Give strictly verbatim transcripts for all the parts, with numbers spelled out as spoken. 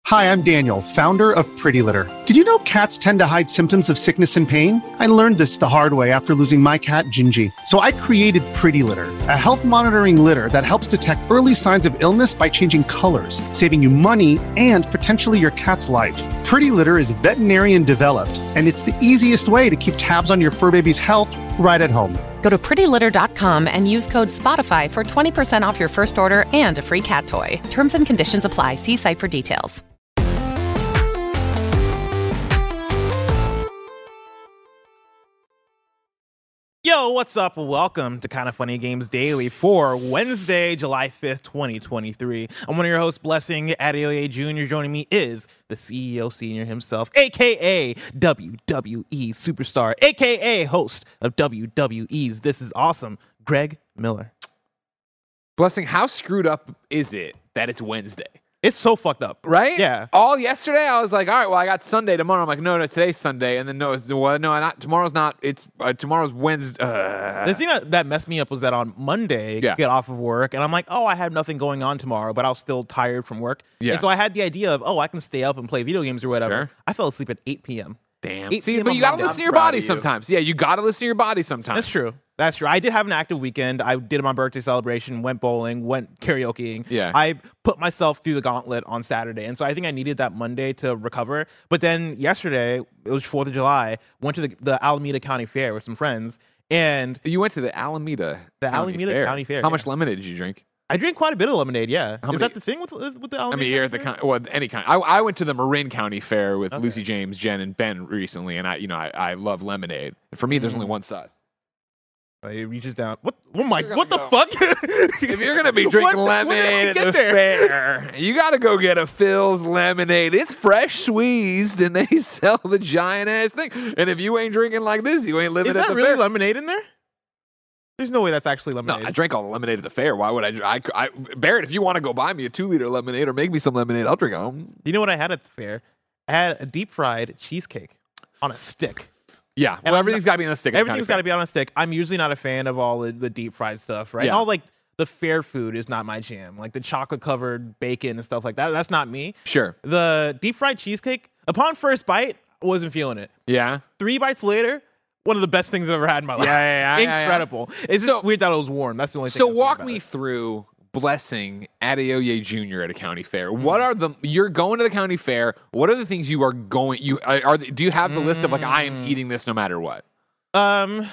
Hi, I'm Daniel, founder of Pretty Litter. Did you know cats tend to hide symptoms of sickness and pain? I learned this the hard way after losing my cat, Gingy. So I created Pretty Litter, a health monitoring litter that helps detect early signs of illness by changing colors, saving you money and potentially your cat's life. Pretty Litter is veterinarian developed, and it's the easiest way to keep tabs on your fur baby's health right at home. Go to pretty litter dot com and use code SPOTIFY for twenty percent off your first order and a free cat toy. Terms and conditions apply. See site for details. Yo, what's up? Welcome to Kind of Funny Games Daily for Wednesday, July fifth, twenty twenty-three. I'm one of your hosts, Blessing Adeoye Junior Joining me is the C E O Senior himself, a k a. W W E Superstar, a k a host of W W E's This Is Awesome, Greg Miller. Blessing, how screwed up is it that it's Wednesday? It's so fucked up. Right? Yeah. All yesterday, I was like, all right, well, I got Sunday tomorrow. I'm like, no, no, today's Sunday. And then, no, it's, well, no, not, tomorrow's not. It's uh, tomorrow's Wednesday. Uh. The thing that, that messed me up was that on Monday, Yeah. get off of work, and I'm like, oh, I have nothing going on tomorrow, but I was still tired from work. Yeah. And so I had the idea of, oh, I can stay up and play video games or whatever. Sure. I fell asleep at eight p.m. Damn. eight See, p.m. but on you got to Monday. listen to I'm your proud body of you. sometimes. Yeah, you got to listen to your body sometimes. That's true. That's true. I did have an active weekend. I did my birthday celebration, went bowling, went karaokeing. Yeah. I put myself through the gauntlet on Saturday. And so I think I needed that Monday to recover. But then yesterday, it was fourth of July, went to the, the Alameda County Fair with some friends. And You went to the Alameda The County Alameda Fair. County Fair, How yeah. much lemonade did you drink? I drank quite a bit of lemonade, yeah. How Is many- that the thing with, with the I Alameda mean, you're at the County con- well, any kind. I, I went to the Marin County Fair with Okay. Lucy James, Jen, and Ben recently, and I, you know, I, I love lemonade. For me, there's Mm. only one size. Fair? It reaches down. What? Oh my, You're what the gonna fuck? If you're gonna be drinking What- when did we lemonade at get the there? fair, you gotta go get a Phil's lemonade. It's fresh squeezed, and they sell the giant ass thing. And if you ain't drinking like this, you ain't living Is at that the really fair. lemonade in there? There's no way that's actually No, lemonade. I drank all the lemonade at the fair. Why would I, dr- I? I Barrett, if you want to go buy me a two liter lemonade or make me some lemonade, I'll drink them. You know what I had at the fair? I had a deep fried cheesecake on a stick. Yeah, And well, I'm everything's not- got to be on a stick. Everything's got to be on a stick. I'm usually not a fan of all the, the deep fried stuff, right? Yeah. And all like the fair food is not my jam. Like the chocolate covered bacon and stuff like that. That's not me. Sure. The deep fried cheesecake, upon first bite, I wasn't feeling it. Yeah. Three bites later, one of the best things I've ever had in my life. Yeah, yeah, yeah, yeah, yeah. Incredible. It's just So- weird that it was warm. That's the only thing. So that's weird walk about me it. through Blessing Adeoye Junior at a county fair. Mm. What are the you're going to the county fair? What are the things you are going? You are. are do you have the list of like I am Mm. eating this no matter what? Um,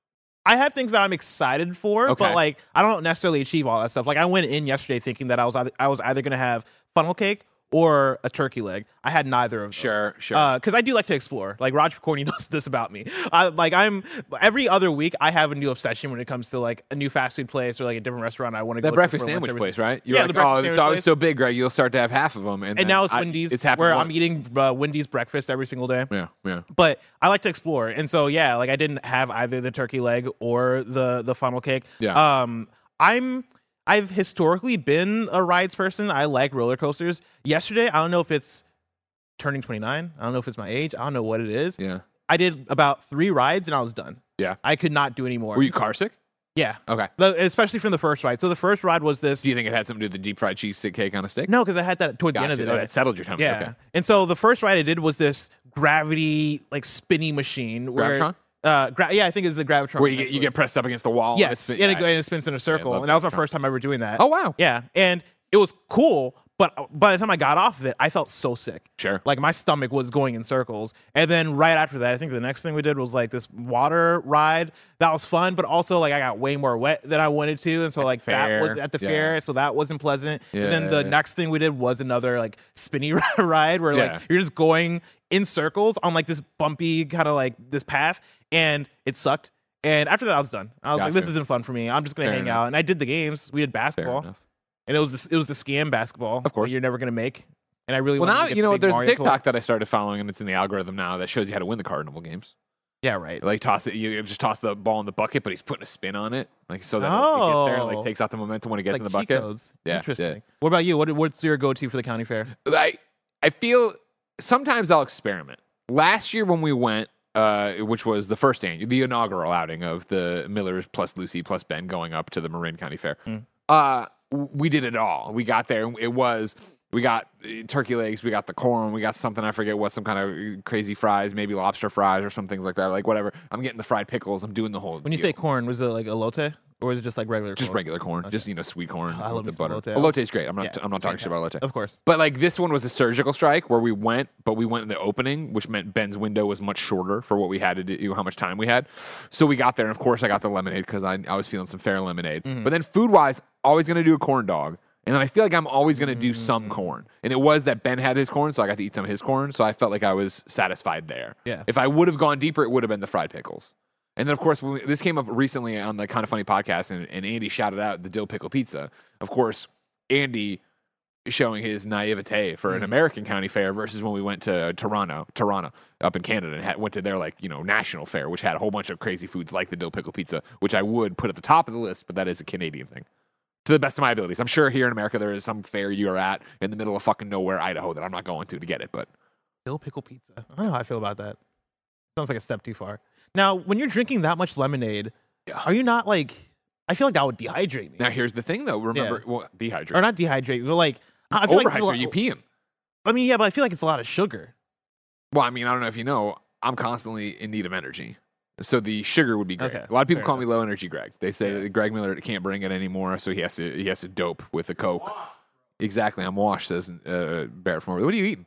I have things that I'm excited for, Okay. but like I don't necessarily achieve all that stuff. Like I went in yesterday thinking that I was either, I was either gonna have funnel cake or a turkey leg. I had neither of those. Sure, sure. Because I do like to explore. Like Roger Corney knows this about me. I, like I'm every other week I have a new obsession when it comes to like a new fast food place or like a different restaurant I want to go that to breakfast for lunch sandwich every- place, right? You're Yeah, like, the breakfast oh, it's sandwich always place. so big, Greg. You'll start to have half of them, and, And then now it's I- Wendy's, It's happened where once. I'm eating uh, Wendy's breakfast every single day. Yeah, yeah. But I like to explore, and so yeah, like I didn't have either the turkey leg or the the funnel cake. Yeah. Um, I'm I've historically been a rides person. I like roller coasters. Yesterday, I don't know if it's turning twenty-nine. I don't know if it's my age. I don't know what it is. Yeah. I did about three rides and I was done. Yeah. I could not do any more. Were you car sick? Yeah. Okay. The- especially from the first ride. So the first ride was this. Do you think it had something to do with the deep fried cheese stick cake on a stick? No, because I had that toward the end of Gotcha. the Oh, day. that settled your tummy. Yeah. Okay. And so the first ride I did was this gravity like spinny machine. Where, Gravitron? Uh, gra- yeah, I think it's the Gravitron. Where you get you actually. get pressed up against the wall. and Yes, it's- and, it, yeah. and it spins in a circle. love And that was my Gravitron. first time ever doing that. Oh wow. Yeah. And it was cool, but by the time I got off of it, I felt so sick. Sure. Like my stomach was going in circles. And then right after that, I think the next thing we did was like this water ride. That was fun, but also like I got way more wet than I wanted to. And so like fair. that was at the Yeah. fair. So that wasn't pleasant. And then the Yeah. next thing we did was another like spinny ride where Yeah. like you're just going in circles on like this bumpy kind of like this path. And it sucked. And after that, I was done. I was like, this Gotcha. isn't fun for me. I'm just going to Fair hang enough. out. And I did the games. We did Fair basketball. enough. And it was the, it was the scam basketball. Of course. that you're never gonna make. And I really Well, wanted now to get you know the what? big There's a Mario TikTok toy. that I started following, and it's in the algorithm now that shows you how to win the carnival games. Yeah, right. Like toss it, you just toss the ball in the bucket, but he's putting a spin on it, like so that it gets there, and Oh. like takes out the momentum when it gets like in the cheat bucket. codes. Yeah, Interesting. yeah. What about you? What what's your go-to for the county fair? I I feel sometimes I'll experiment. Last year when we went, uh, which was the first annual, the inaugural outing of the Millers plus Lucy plus Ben going up to the Marin County Fair. Mm. Uh, w- we did it all. We got there, and it was We got uh, turkey legs, we got the corn, we got something, I forget what, some kind of crazy fries, maybe lobster fries or some things like that. Like, whatever. I'm getting the fried pickles. I'm doing the whole When you deal. say corn, was it like elote? Or was it just like regular Just corn? regular corn. Okay. Just, you know, sweet corn I love with the me some butter. elote. Elote is great. I'm not, Yeah, I'm not talking shit about elote. Of course. But, like, this one was a surgical strike where we went, but we went in the opening, which meant Ben's window was much shorter for what we had to do, how much time we had. So we got there, and of course I got the lemonade because I, I was feeling some fair lemonade. Mm-hmm. But then food-wise, always going to do a corn dog. And then I feel like I'm always going to do some Mm. corn. And it was that Ben had his corn, so I got to eat some of his corn. So I felt like I was satisfied there. Yeah. If I would have gone deeper, it would have been the fried pickles. And then, of course, when we, this came up recently on the Kind of Funny podcast, and, and Andy shouted out the dill pickle pizza. Of course, Andy showing his naivete for an American county fair versus when we went to Toronto, Toronto up in Canada, and had, went to their like you know national fair, which had a whole bunch of crazy foods like the dill pickle pizza, which I would put at the top of the list, but that is a Canadian thing. To the best of my abilities, I'm sure here in America there is some fair you are at in the middle of fucking nowhere, Idaho, that I'm not going to to get it, but. Dill pickle pizza. I don't know how I feel about that. Sounds like a step too far. Now, when you're drinking that much lemonade, Yeah. are you not like? I feel like that would dehydrate me, Now here's the thing, though. Remember, well, dehydrate. or not dehydrate, but like I feel like it's a Overhydrate, lot- you peeing. I mean, yeah, but I feel like it's a lot of sugar. Well, I mean, I don't know if you know, I'm constantly in need of energy. So the sugar would be great. Okay, A lot of people fair call me low energy Greg. They say Yeah. that Greg Miller can't bring it anymore, so he has to he has to dope with a Coke. Exactly, I'm washed, says uh, Barrett from over. What are you eating?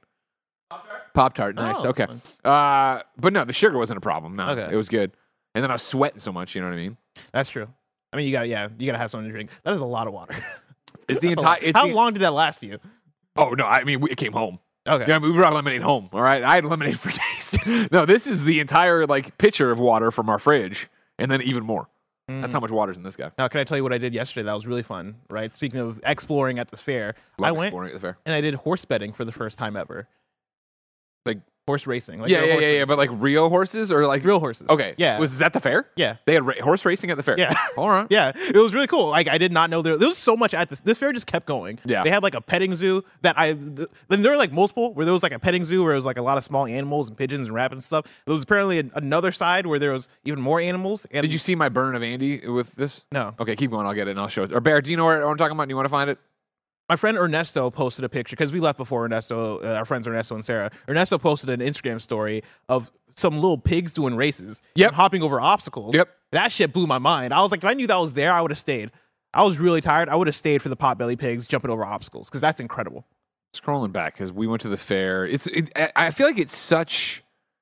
Pop Tart. Nice. Oh, okay. fun. Uh, but no, the sugar wasn't a problem. No, Okay. it was good. And then I was sweating so much. You know what I mean? That's true. I mean, you got yeah, you gotta have something to drink. That is a lot of water. It's the That's a entire. lot. It's How the, long did that last you? Oh no, I mean, we, it came home. Okay. Yeah, I mean, we brought lemonade home. All right, I had lemonade for days. No, this is the entire like pitcher of water from our fridge, and then even more. That's how much water's in this guy. Now, can I tell you what I did yesterday? That was really fun. Right. Speaking of exploring at this fair, Love I went exploring at the fair. and I did horse betting for the first time ever. Like horse racing. Like yeah, real yeah, horse yeah, yeah, racing. but like real horses or like real horses. Okay, Yeah. Was that the fair? Yeah. They had ra- horse racing at the fair. Yeah. All right. Yeah, it was really cool. Like I did not know there, there was so much at this. This fair just kept going. Yeah. they had like a petting zoo that I. Th- then there were like multiple where there was like a petting zoo where it was like a lot of small animals and pigeons and rabbits and stuff. There was apparently a, another side where there was even more animals. And Did you see my burn of Andy with this? No. Okay, keep going. I'll get it and I'll show it. Or Bear, do you know what I'm talking about? Do you want to find it? My friend Ernesto posted a picture because we left before Ernesto. Uh, our friends Ernesto and Sarah. Ernesto posted an Instagram story of some little pigs doing races. Yep. and hopping over obstacles. Yep. That shit blew my mind. I was like, if I knew that was there, I would have stayed. I was really tired. I would have stayed for the potbelly pigs jumping over obstacles because that's incredible. Scrolling back because we went to the fair. It's. It, I- I feel like it's such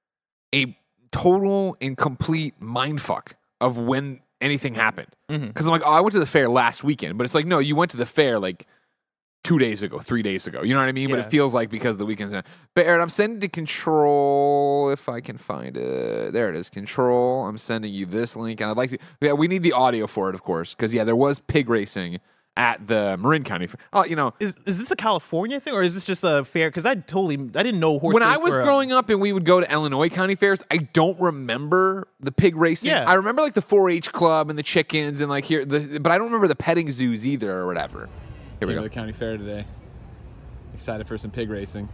a total and complete mindfuck of when anything happened. Because Mhm. I'm like, oh, I went to the fair last weekend, but it's like, no, you went to the fair like two days ago, three days ago. You know what I mean? But Yeah. it feels like because the weekend's. But Aaron, I'm sending to Control if I can find it. There it is, Control. I'm sending you this link, and I'd like to. Yeah, we need the audio for it, of course, because yeah, there was pig racing at the Marin County Fair. Oh, you know, Is is this a California thing or is this just a fair? Because I totally I didn't know horse. when I race was were, um, growing up and we would go to Illinois county fairs, I don't remember the pig racing. Yeah. I remember like the four H club and the chickens and like here, the, but I don't remember the petting zoos either or whatever. Here we Came go. to the county fair today. Excited for some pig racing.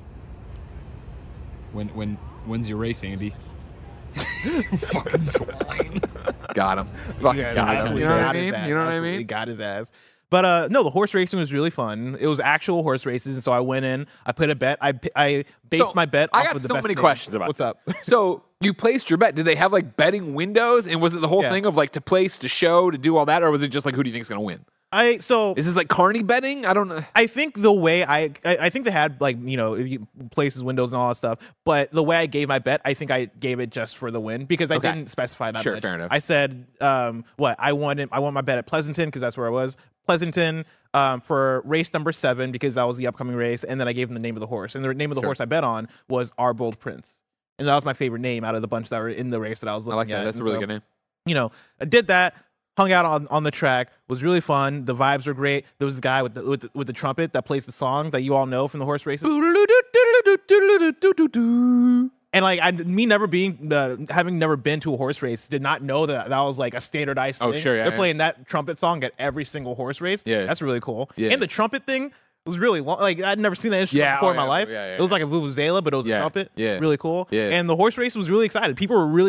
When when when's your race, Andy? Fucking swine. Got him. Fucking Yeah, got him. absolutely You know what I got his mean? ass. You know what I Absolutely mean? Got his ass. But uh, no, the horse racing was really fun. It was actual horse races, and so I went in. I put a bet. I p- I based So, my bet I off got of the so best many name. questions about What's this. up? So you placed your bet. Did they have like betting windows? And was it the whole Yeah. thing of like to place, to show, to do all that? Or was it just like who do you think is going to win? I so Is this like carny betting? I don't know. I think the way I, I I think they had like you know you- places, windows, and all that stuff. But the way I gave my bet, I think I gave it just for the win because I Okay. didn't specify that. Sure, much. fair enough. I said um what I wanted. I want my bet at Pleasanton because that's where I was. Pleasanton um for race number seven because that was the upcoming race, and then I gave him the name of the horse, and the name of the Sure. horse I bet on was Our Bold Prince, and that was my favorite name out of the bunch that were in the race that I was I looking like at. that. That's a And really so, good name. You know, I did that. Hung out on, on the track, was really fun. The vibes were great. There was the guy with the, with the with the trumpet that plays the song that you all know from the horse races. And like I, me never being uh, having never been to a horse race, did not know that that was like a standardized Oh, thing. sure, yeah, They're yeah. playing that trumpet song at every single horse race. Yeah. That's really cool. Yeah. And the trumpet thing was really long. Like I'd never seen that instrument Yeah, before oh, in my yeah, life. yeah, yeah, it was yeah. like a vuvuzela, but it was Yeah, a trumpet. yeah. Really cool. Yeah. And the horse race was really excited. People were really hyped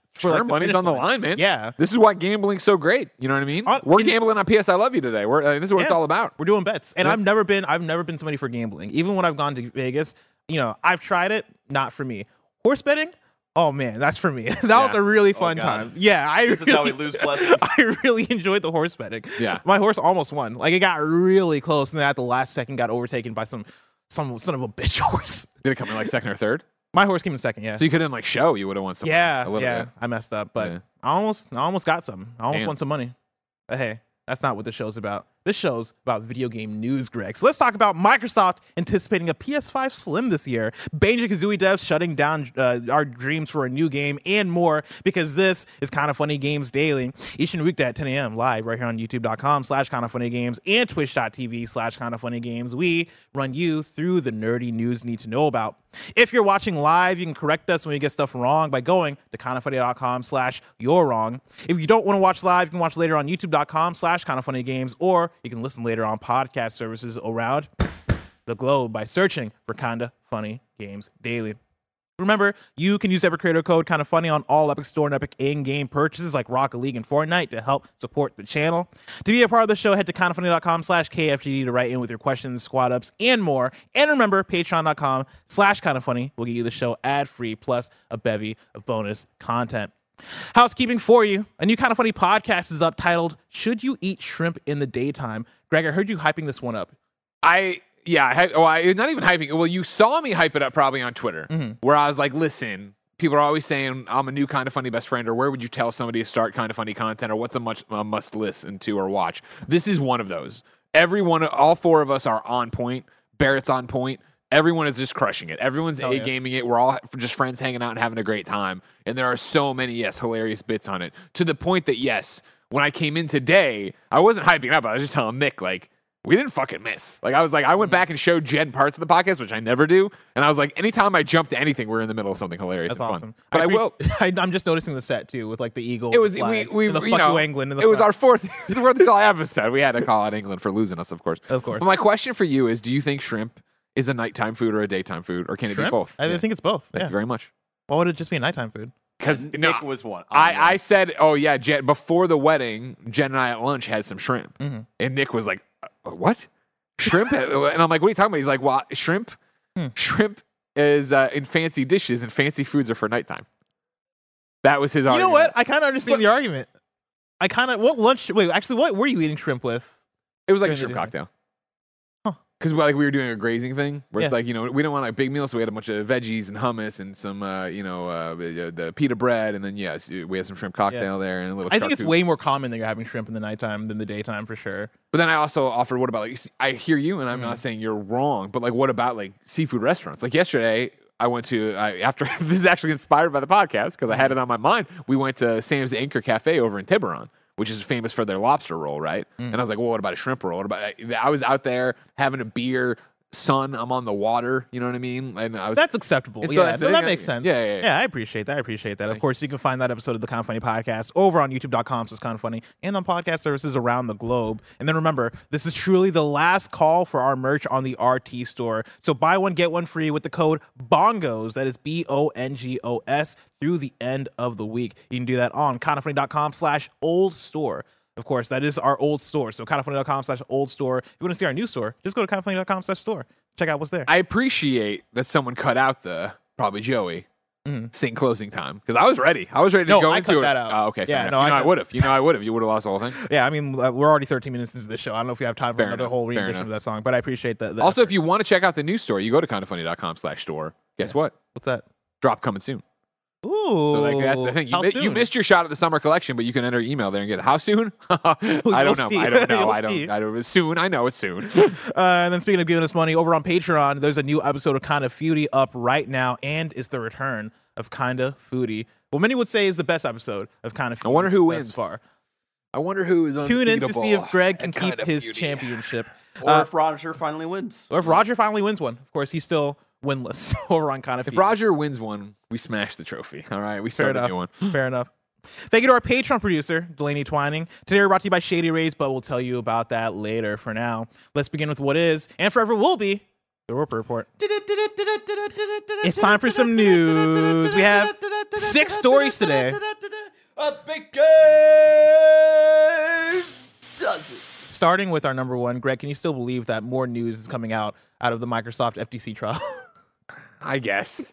For Sure, like, the money's finish on the line. line, man. Yeah. This is why gambling's so great. You know what I mean? Uh, We're in- gambling on P S I Love You today. We're, uh, this is what it's Yeah. all about. We're doing bets, and Yeah. I've never been. I've never been somebody for gambling. Even when I've gone to Vegas, you know, I've tried it. Not for me. Horse betting. Oh man, that's for me. That was a really fun God. time. Yeah, I. This is really, how we lose blessing. I really enjoyed the horse betting. Yeah. My horse almost won. Like it got really close, and then at the last second got overtaken by some some son of a bitch horse. Did it come in like second or third? My horse came in second. Yeah. So you couldn't like show. You would have won some. Yeah, a little yeah, bit. I messed up, but Yeah. I almost, I almost got some. I almost Damn. won some money. But hey, that's not what this show's about. This show's about video game news, Greg. So let's talk about Microsoft anticipating a P S five Slim this year, Banjo-Kazooie devs shutting down uh, our dreams for a new game, and more, because this is Kinda Funny Games Daily. Each and weekday at ten a.m. live right here on youtube.com slash Kinda Funny Games and twitch.tv slash Kinda Funny Games. We run you through the nerdy news you need to know about. If you're watching live, you can correct us when we get stuff wrong by going to kindafunny.com slash you're wrong. If you don't want to watch live, you can watch later on youtube.com slash kindafunnygames, or you can listen later on podcast services around the globe by searching for Kinda Funny Games Daily. Remember, you can use Epic Creator Code Kinda Funny on all Epic Store and Epic in-game purchases like Rocket League and Fortnite to help support the channel. To be a part of the show, head to kindafunny.com slash KFGD to write in with your questions, squad ups, and more. And remember, patreon.com slash kindafunny will get you the show ad-free plus a bevy of bonus content. Housekeeping for you. A new Kinda Funny podcast is up titled, Should You Eat Shrimp in the Daytime? Greg, I heard you hyping this one up. I yeah, I had, oh, I not even hyping. Well, you saw me hype it up probably on Twitter, Mm-hmm. where I was like, "Listen, people are always saying I'm a new Kinda Funny best friend, or where would you tell somebody to start Kinda Funny content, or what's a much a must listen to or watch?" This is one of those. Everyone, all four of us are on point. Barrett's on point. Everyone is just crushing it. Everyone's Hell a yeah. gaming it. We're all just friends hanging out and having a great time. And there are so many, yes, hilarious bits on it. To the point that, yes, when I came in today, I wasn't hyping up. I was just telling Nick, like, we didn't fucking miss. Like, I was like, I went back and showed Jen parts of the podcast, which I never do. And I was like, anytime I jump to anything, we're in the middle of something hilarious That's and awesome. fun. But I, pre- will. I, I'm just noticing the set too, with like the eagle. It was the we flag, we and the you fuck know you England. In the it was front. our fourth it was the fourth of July episode. We had to call out England for losing us, of course. Of course. But my question for you is: do you think shrimp is a nighttime food or a daytime food, or can it Shrimp? be both? I Yeah. think it's both. Thank Yeah. you very much. Why would it just be a nighttime food? Because Nick was one. I, I said, oh yeah, Jen, before the wedding, Jen and I at lunch had some shrimp, Mm-hmm. and Nick was like, uh, "What? Shrimp?" And I'm like, "What are you talking about?" He's like, "Well, shrimp, Hmm. shrimp is uh, in fancy dishes, and fancy foods are for nighttime." That was his You argument. know what? I kind of understand But- the argument. I kind of what lunch? Wait, actually, what were you eating shrimp with? It was like a During the shrimp day. cocktail. Huh. Because like we were doing a grazing thing where it's Yeah. like, you know, we didn't want like big meals, so we had a bunch of veggies and hummus and some, uh, you know, uh, the, the pita bread, and then yes, we had some shrimp cocktail there and a little. I think it's charcuterie. way more common that you're having shrimp in the nighttime than the daytime for sure. But then I also offered, what about like? I hear you, and I'm Mm. not saying you're wrong, but like, what about like seafood restaurants? Like yesterday, I went to I, after this is actually inspired by the podcast because I had it on my mind. We went to Sam's Anchor Cafe over in Tiburon, which is famous for their lobster roll, right? Mm. And I was like, well, what about a shrimp roll? What about? I was out there having a beer. Sun, I'm on the water. You know what I mean? And I was. That's acceptable. It's Yeah, like- no, that yeah, makes sense. yeah, yeah, yeah. I appreciate that. I appreciate that. Of Thank course, you can find that episode of the Kinda Funny podcast over on youtube dot com slash Kinda Funny and on podcast services around the globe. And then remember, this is truly the last call for our merch on the R T store. So buy one, get one free with the code BONGOS. That is B O N G O S through the end of the week. You can do that on kindafunny.com slash old store. Of course, that is our old store. So kindafunny.com slash old store. If you want to see our new store, just go to kindafunny.com slash store. Check out what's there. I appreciate that someone cut out the probably Joey Mhm. sing closing time because I was ready. I was ready to No, go I into cut it. that out. Oh, okay. Yeah, fair no, enough. I you know, I cut- would have. You know, I would have. You would have lost the whole thing. Yeah, I mean, uh, we're already thirteen minutes into the show. I don't know if you have time for Fair another enough. whole Fair rendition enough. of that song, but I appreciate that. Also, if you want to check out the new store, you go to kindafunny.com slash store. Guess what? what's that? Drop coming soon. Ooh, So like that's the thing. You, how mi- soon? you missed your shot at the summer collection, but you can enter email there and get it. How soon? I You'll don't know. see. I don't know. You'll I don't. see. I don't. Soon. I know it's soon. Uh, and then speaking of giving us money, over on Patreon, there's a new episode of Kinda Foodie up right now, and it's the return of Kinda Foodie. Well, many would say is the best episode of Kinda Foodie. I wonder who thus wins. far. I wonder who is Tune in to see if Greg can at keep Kinda his Beauty. championship, Or Uh, if Roger finally wins. or if Roger finally wins one. Of course, he's still winless over on Kinda Foodie. If Roger wins one, we smash the trophy. All right, we Fair start a enough. new one. Fair enough. Thank you to our Patreon producer, Delaney Twining. Today we're brought to you by Shady Rays, but we'll tell you about that later. For now, let's begin with what is, and forever will be, the Roper Report. It's time for some news. We have six stories today. does it. Starting with our number one, Greg, can you still believe that more news is coming out out of the Microsoft F T C trial? I guess.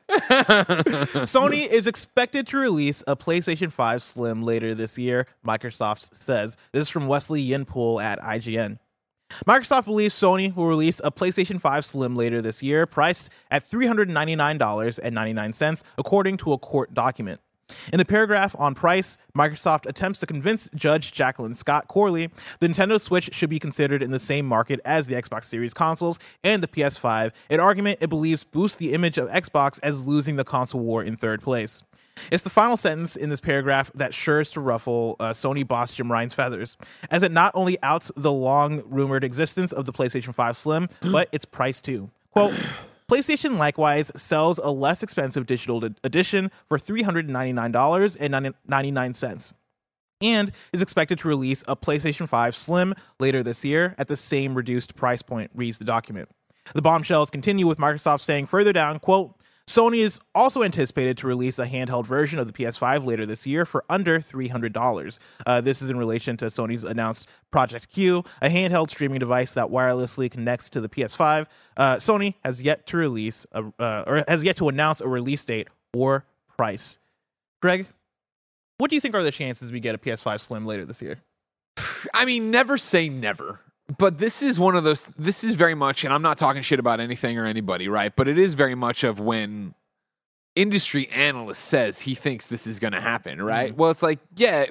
Sony is expected to release a PlayStation five Slim later this year, Microsoft says. This is from Wesley Yinpool at I G N. Microsoft believes Sony will release a PlayStation five Slim later this year, priced at three hundred ninety-nine dollars and ninety-nine cents, according to a court document. In the paragraph on price, Microsoft attempts to convince Judge Jacqueline Scott Corley the Nintendo Switch should be considered in the same market as the Xbox Series consoles and the P S five, an argument it believes boosts the image of Xbox as losing the console war in third place. It's the final sentence in this paragraph that sures to ruffle uh, Sony boss Jim Ryan's feathers, as it not only outs the long-rumored existence of the PlayStation five Slim, but its price too. Quote, PlayStation likewise sells a less expensive digital ed- edition for three hundred ninety-nine dollars and ninety-nine cents and is expected to release a PlayStation five Slim later this year at the same reduced price point, reads the document. The bombshells continue with Microsoft saying further down, quote, Sony is also anticipated to release a handheld version of the P S five later this year for under three hundred dollars. Uh, this is in relation to Sony's announced Project Q, a handheld streaming device that wirelessly connects to the P S five. Uh, Sony has yet to release a, uh, or has yet to announce a release date or price. Greg, what do you think are the chances we get a P S five Slim later this year? I mean, never say never. But this is one of those, this is very much, and I'm not talking shit about anything or anybody, right? But it is very much of when industry analyst says he thinks this is going to happen, right? Mm-hmm. Well, it's like, yeah.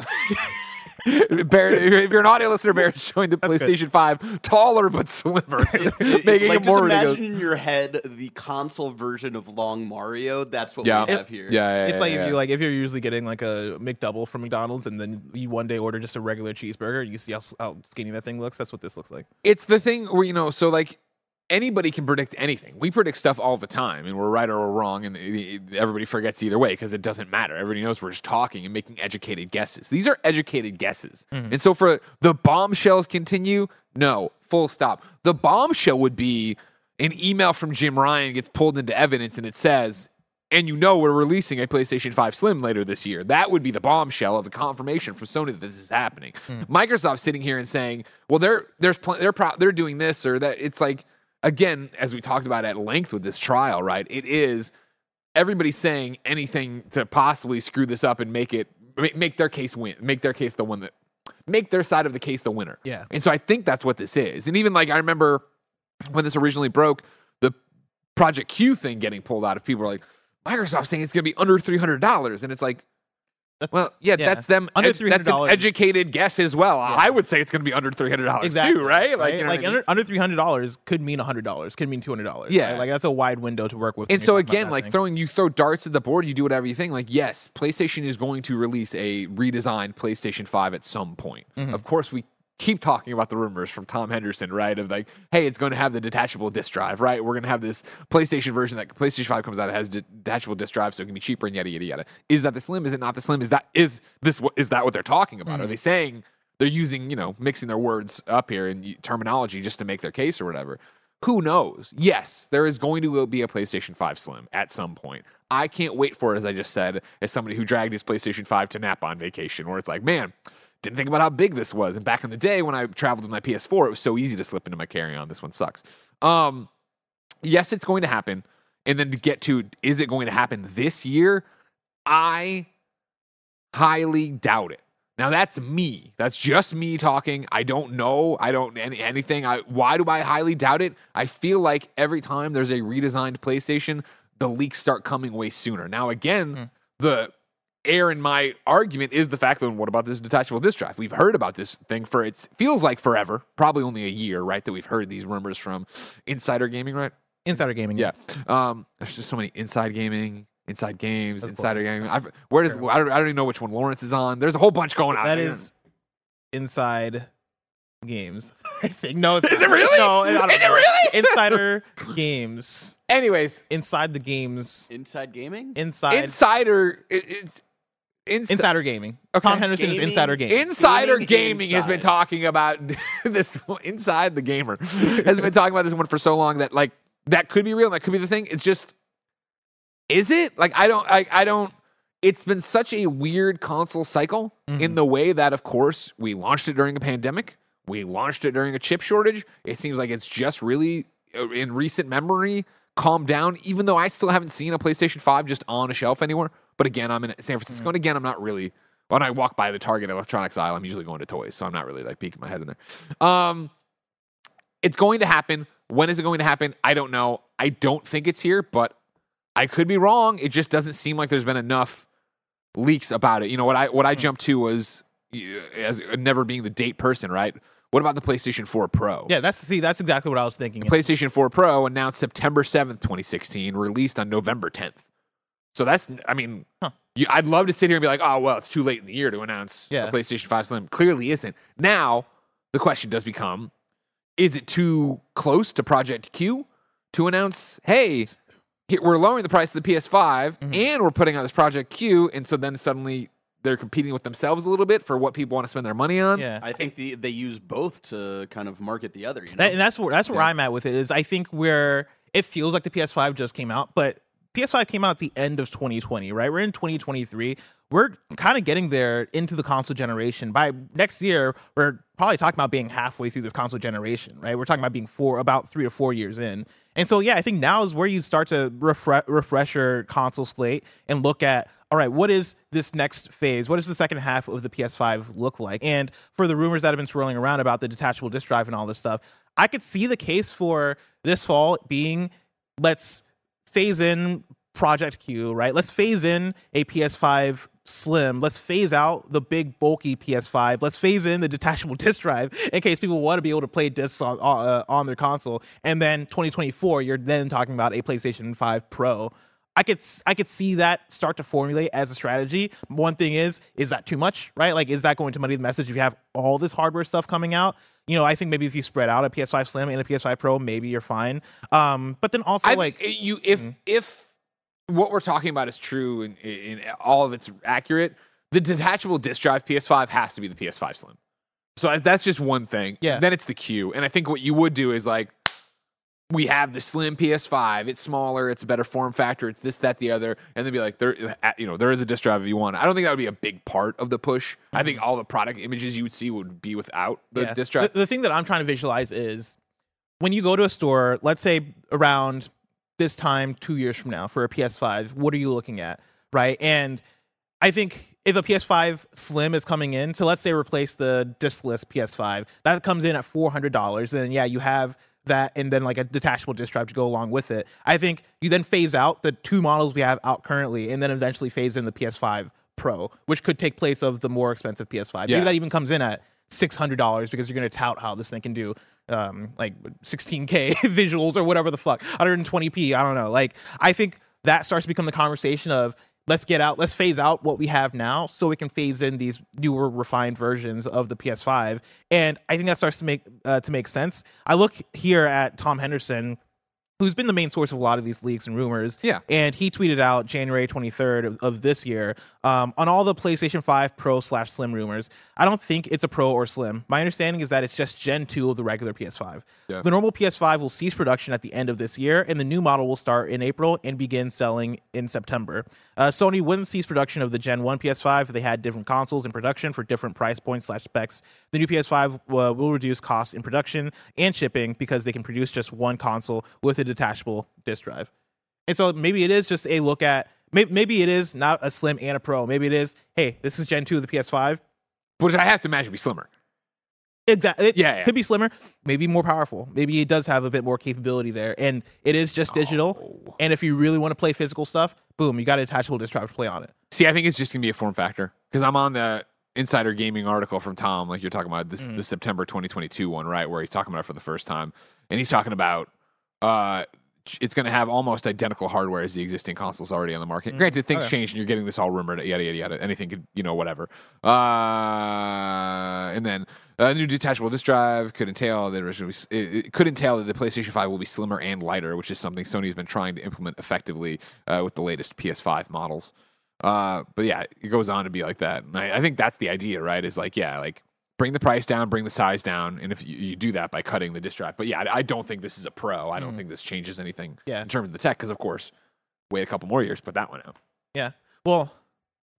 Barrett, if you're an audio listener, Barrett's showing the That's PlayStation good. five taller but slimmer, making like, it more just imagine ridiculous. in your head the console version of Long Mario. That's what yeah. we have here. Yeah, yeah it's yeah, like yeah. if you like if you're usually getting like a McDouble from McDonald's and then you one day order just a regular cheeseburger, and you see how, how skinny that thing looks. That's what this looks like. It's the thing where, you know, so like anybody can predict anything. We predict stuff all the time, and we're right or we're wrong, and everybody forgets either way because it doesn't matter. Everybody knows we're just talking and making educated guesses. These are educated guesses. Mm-hmm. And so for the bombshells continue, no, full stop. The bombshell would be an email from Jim Ryan gets pulled into evidence, and it says, and you know we're releasing a PlayStation five Slim later this year. That would be the bombshell of the confirmation from Sony that this is happening. Mm-hmm. Microsoft sitting here and saying, well, they're, there's pl- they're, pro- they're doing this or that. It's like, again, as we talked about at length with this trial, right? It is everybody saying anything to possibly screw this up and make it make their case win, make their case the one that make their side of the case the winner. Yeah. And so I think that's what this is. And even like I remember when this originally broke, the Project Q thing getting pulled out of people were like, Microsoft saying it's going to be under three hundred dollars, and it's like, well, yeah, yeah. that's them. Under ed- that's an educated guess as well. Yeah. I would say it's going to be under three hundred dollars exactly, too, right? Like, right? You know like what I mean? under, under three hundred dollars could mean one hundred dollars, could mean two hundred dollars. Yeah. Right? Like that's a wide window to work with. And so again, like thing. throwing, you throw darts at the board, you do whatever you think. Like, yes, PlayStation is going to release a redesigned PlayStation five at some point. Mm-hmm. Of course, we keep talking about the rumors from Tom Henderson, right? Of like, hey, it's going to have the detachable disk drive, right? We're going to have this PlayStation version that PlayStation five comes out that has detachable disk drive, so it can be cheaper and yada yada yada. Is that the Slim? Is it not the Slim? Is that is this is that what they're talking about? Mm. Are they saying they're using, you know, mixing their words up here in terminology just to make their case or whatever? Who knows? Yes, there is going to be a PlayStation five Slim at some point. I can't wait for it, as I just said, as somebody who dragged his PlayStation five to Napa on vacation, where it's like, man, didn't think about how big this was. And back in the day when I traveled with my P S four, it was so easy to slip into my carry-on. This one sucks. Um, yes, it's going to happen. And then to get to, is it going to happen this year? I highly doubt it. Now, that's me. That's just me talking. I don't know. I don't any, anything. I, why do I highly doubt it? I feel like every time there's a redesigned PlayStation, the leaks start coming way sooner. Now, again, mm. the error in my argument is the fact that, what about this detachable disk drive? We've heard about this thing for, it feels like forever, probably only a year, right, that we've heard these rumors from Insider Gaming, right? Insider Gaming, yeah. yeah. Um, there's just so many Inside Gaming, Inside Games, Insider Gaming. I've, where does, I don't, I don't even know which one Lawrence is on. There's a whole bunch going on. That is Inside Games. I think. No, it's is it really? No, I don't is know. it really? Insider Games. Anyways, Inside the Games. Inside Gaming? Inside. Insider. It, it's Ins- Insider Gaming. Okay. Tom Henderson Gaming, is Insider Gaming. Insider Gaming, Gaming has been inside. talking about this. Inside the Gamer has been talking about this one for so long that like that could be real. And that could be the thing. It's just, is it? Like I don't. I I don't. it's been such a weird console cycle mm-hmm. in the way that, of course, we launched it during a pandemic. We launched it during a chip shortage. It seems like it's just really, in recent memory, calmed down, even though I still haven't seen a PlayStation five just on a shelf anywhere. But again, I'm in San Francisco, mm-hmm. and again, I'm not really, when I walk by the Target electronics aisle, I'm usually going to toys, so I'm not really like peeking my head in there. Um, it's going to happen. When is it going to happen? I don't know. I don't think it's here, but I could be wrong. It just doesn't seem like there's been enough leaks about it. You know, what I what I jumped to was, as never being the date person, right? What about the PlayStation four Pro? Yeah, that's see, that's exactly what I was thinking. The PlayStation four Pro announced September seventh, twenty sixteen, released on November tenth. So that's, I mean, huh. you, I'd love to sit here and be like, oh, well, it's too late in the year to announce yeah. a PlayStation five Slim. Clearly isn't. Now, the question does become, is it too close to Project Q to announce, hey, we're lowering the price of the P S five, mm-hmm. and we're putting out this Project Q, and so then suddenly they're competing with themselves a little bit for what people want to spend their money on. Yeah, I think the, they use both to kind of market the other. You know? that, and that's where that's where yeah. I'm at with it. Is I think where it feels like the P S five just came out, but P S five came out at the end of twenty twenty, right? We're in twenty twenty-three. We're kind of getting there into the console generation. By next year, we're probably talking about being halfway through this console generation, right? We're talking about being four, about three or four years in. And so, yeah, I think now is where you start to refresh, refresh your console slate and look at, all right, what is this next phase? What does the second half of the P S five look like? And for the rumors that have been swirling around about the detachable disk drive and all this stuff, I could see the case for this fall being, let's phase in Project Q, right? Let's phase in a P S five Slim. Let's phase out the big bulky P S five. Let's phase in the detachable disk drive in case people want to be able to play discs on uh, on their console. And then twenty twenty-four, you're then talking about a PlayStation five Pro. I could I could see that start to formulate as a strategy. One thing is, is that too much, right? Like, is that going to muddy the message if you have all this hardware stuff coming out? You know, I think maybe if you spread out a P S five Slim and a P S five Pro, maybe you're fine. Um, but then also, I like you, if mm-hmm. if what we're talking about is true and, and all of it's accurate, the detachable disk drive P S five has to be the P S five Slim. So that's just one thing. Yeah. Then it's the Q. And I think what you would do is like, we have the slim P S five. It's smaller. It's a better form factor. It's this, that, the other. And then be like, there, you know, there is a disk drive if you want. I don't think that would be a big part of the push. Mm-hmm. I think all the product images you would see would be without the yeah. disk drive. The, the thing that I'm trying to visualize is when you go to a store, let's say around this time two years from now for a P S five, what are you looking at, right? And I think if a P S five Slim is coming in, so let's say replace the diskless P S five, that comes in at four hundred dollars. And yeah, you have that and then like a detachable disk drive to go along with it. I think you then phase out the two models we have out currently and then eventually phase in the P S five Pro, which could take place of the more expensive P S five. Yeah. Maybe that even comes in at six hundred dollars because you're going to tout how this thing can do um, like sixteen K visuals or whatever the fuck, one hundred twenty p. I don't know. Like, I think that starts to become the conversation of let's get out, let's phase out what we have now so we can phase in these newer refined versions of the P S five. And I think that starts to make uh, to make sense. I look here at Tom Henderson, who's been the main source of a lot of these leaks and rumors. Yeah. And he tweeted out January twenty-third of, of this year um, on all the PlayStation five Pro slash Slim rumors. I don't think it's a Pro or Slim. My understanding is that it's just Gen two of the regular P S five. Yeah. The normal P S five will cease production at the end of this year, and the new model will start in April and begin selling in September. Uh, Sony wouldn't cease production of the Gen one P S five if they had different consoles in production for different price points slash specs. The new P S five uh, will reduce costs in production and shipping because they can produce just one console with a detachable disk drive. And so maybe it is just a look at, maybe, maybe it is not a Slim and a Pro. Maybe it is, hey, this is Gen two of the P S five. Which I have to imagine be slimmer. Exactly. It yeah, yeah. could be slimmer, maybe more powerful. Maybe it does have a bit more capability there. And it is just digital. Oh. And if you really want to play physical stuff, boom, you got a detachable disk drive to play on it. See, I think it's just going to be a form factor. Because I'm on the Insider Gaming article from Tom, like you're talking about, this mm. the September twenty twenty-two one, right? Where he's talking about it for the first time. And he's talking about uh, it's going to have almost identical hardware as the existing consoles already on the market. Mm. Granted, things okay. change and you're getting this all rumored, yada, yada, yada. Anything could, you know, whatever. Uh, and then a new detachable disk drive could entail that it, it could entail that the PlayStation five will be slimmer and lighter, which is something Sony's been trying to implement effectively uh, with the latest P S five models. Uh, but yeah, it goes on to be like that. And I, I think that's the idea, right? Is like, yeah, like bring the price down, bring the size down, and if you, you do that by cutting the disk drive. But yeah, I, I don't think this is a Pro. I don't mm. think this changes anything yeah. in terms of the tech, because of course, wait a couple more years, put that one out. Yeah. Well,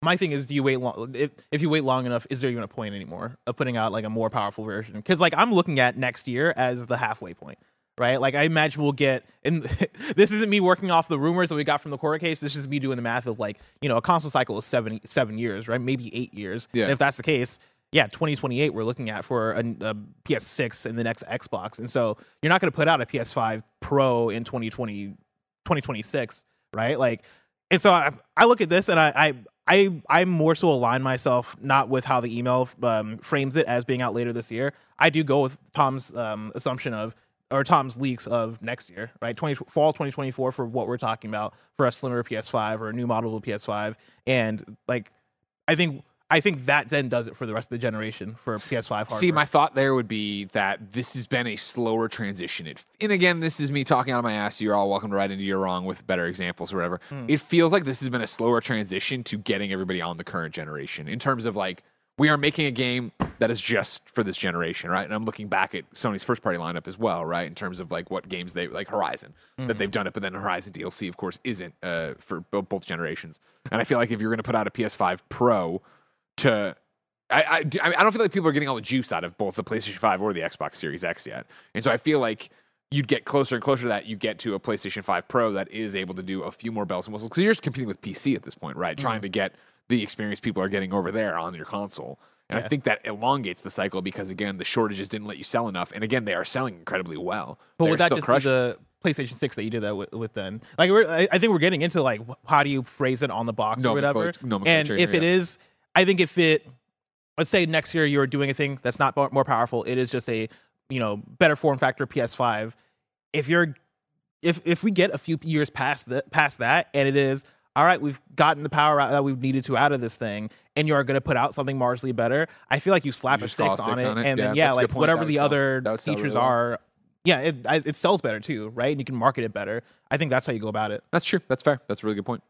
My thing is, do you wait long? If, if you wait long enough, is there even a point anymore of putting out like a more powerful version? Because like I'm looking at next year as the halfway point, right? Like I imagine we'll get, and this isn't me working off the rumors that we got from the court case. This is me doing the math of like, you know, a console cycle is seven seven years, right? Maybe eight years. Yeah. And if that's the case, yeah, twenty twenty-eight we're looking at for a, a P S six and the next Xbox, and so you're not going to put out a P S five Pro in twenty twenty, twenty twenty-six, right? Like, and so I, I look at this and I. I I I more so align myself not with how the email um, frames it as being out later this year. I do go with Tom's um, assumption of, or Tom's leaks of next year, right? twenty fall twenty twenty-four for what we're talking about for a slimmer P S five or a new model of P S five, and like I think I think that then does it for the rest of the generation for P S five hardware. See, my thought there would be that this has been a slower transition. It, and again, this is me talking out of my ass. You're all welcome to write into your wrong with better examples or whatever. Mm. It feels like this has been a slower transition to getting everybody on the current generation in terms of like, we are making a game that is just for this generation, right? And I'm looking back at Sony's first party lineup as well, right? In terms of like what games they, like Horizon, mm. that they've done it, but then Horizon D L C, of course, isn't uh, for both, both generations. And I feel like if you're going to put out a P S five Pro to... I, I, I don't feel like people are getting all the juice out of both the PlayStation five or the Xbox Series X yet. And so I feel like you'd get closer and closer to that. You get to a PlayStation five Pro that is able to do a few more bells and whistles because you're just competing with P C at this point, right? Mm-hmm. Trying to get the experience people are getting over there on your console. And yeah. I think that elongates the cycle because, again, the shortages didn't let you sell enough. And again, they are selling incredibly well. But They're would that just crushing. be the PlayStation six that you did that with, with then? Like, we're, I, I think we're getting into, like, how do you phrase it on the box or whatever? And if it yeah. is, I think if it... Let's say next year you're doing a thing that's not more powerful. It is just a, you know, better form factor P S five. If you're, if if we get a few years past that, past that, and it is all right, we've gotten the power out that we've needed to out of this thing, and you are going to put out something marginally better. I feel like you slap you a six, six on, it, on it, and yeah, then yeah, like whatever the sell, other features really are, well. yeah, it it sells better too, right? And you can market it better. I think that's how you go about it. That's true. That's fair. That's a really good point.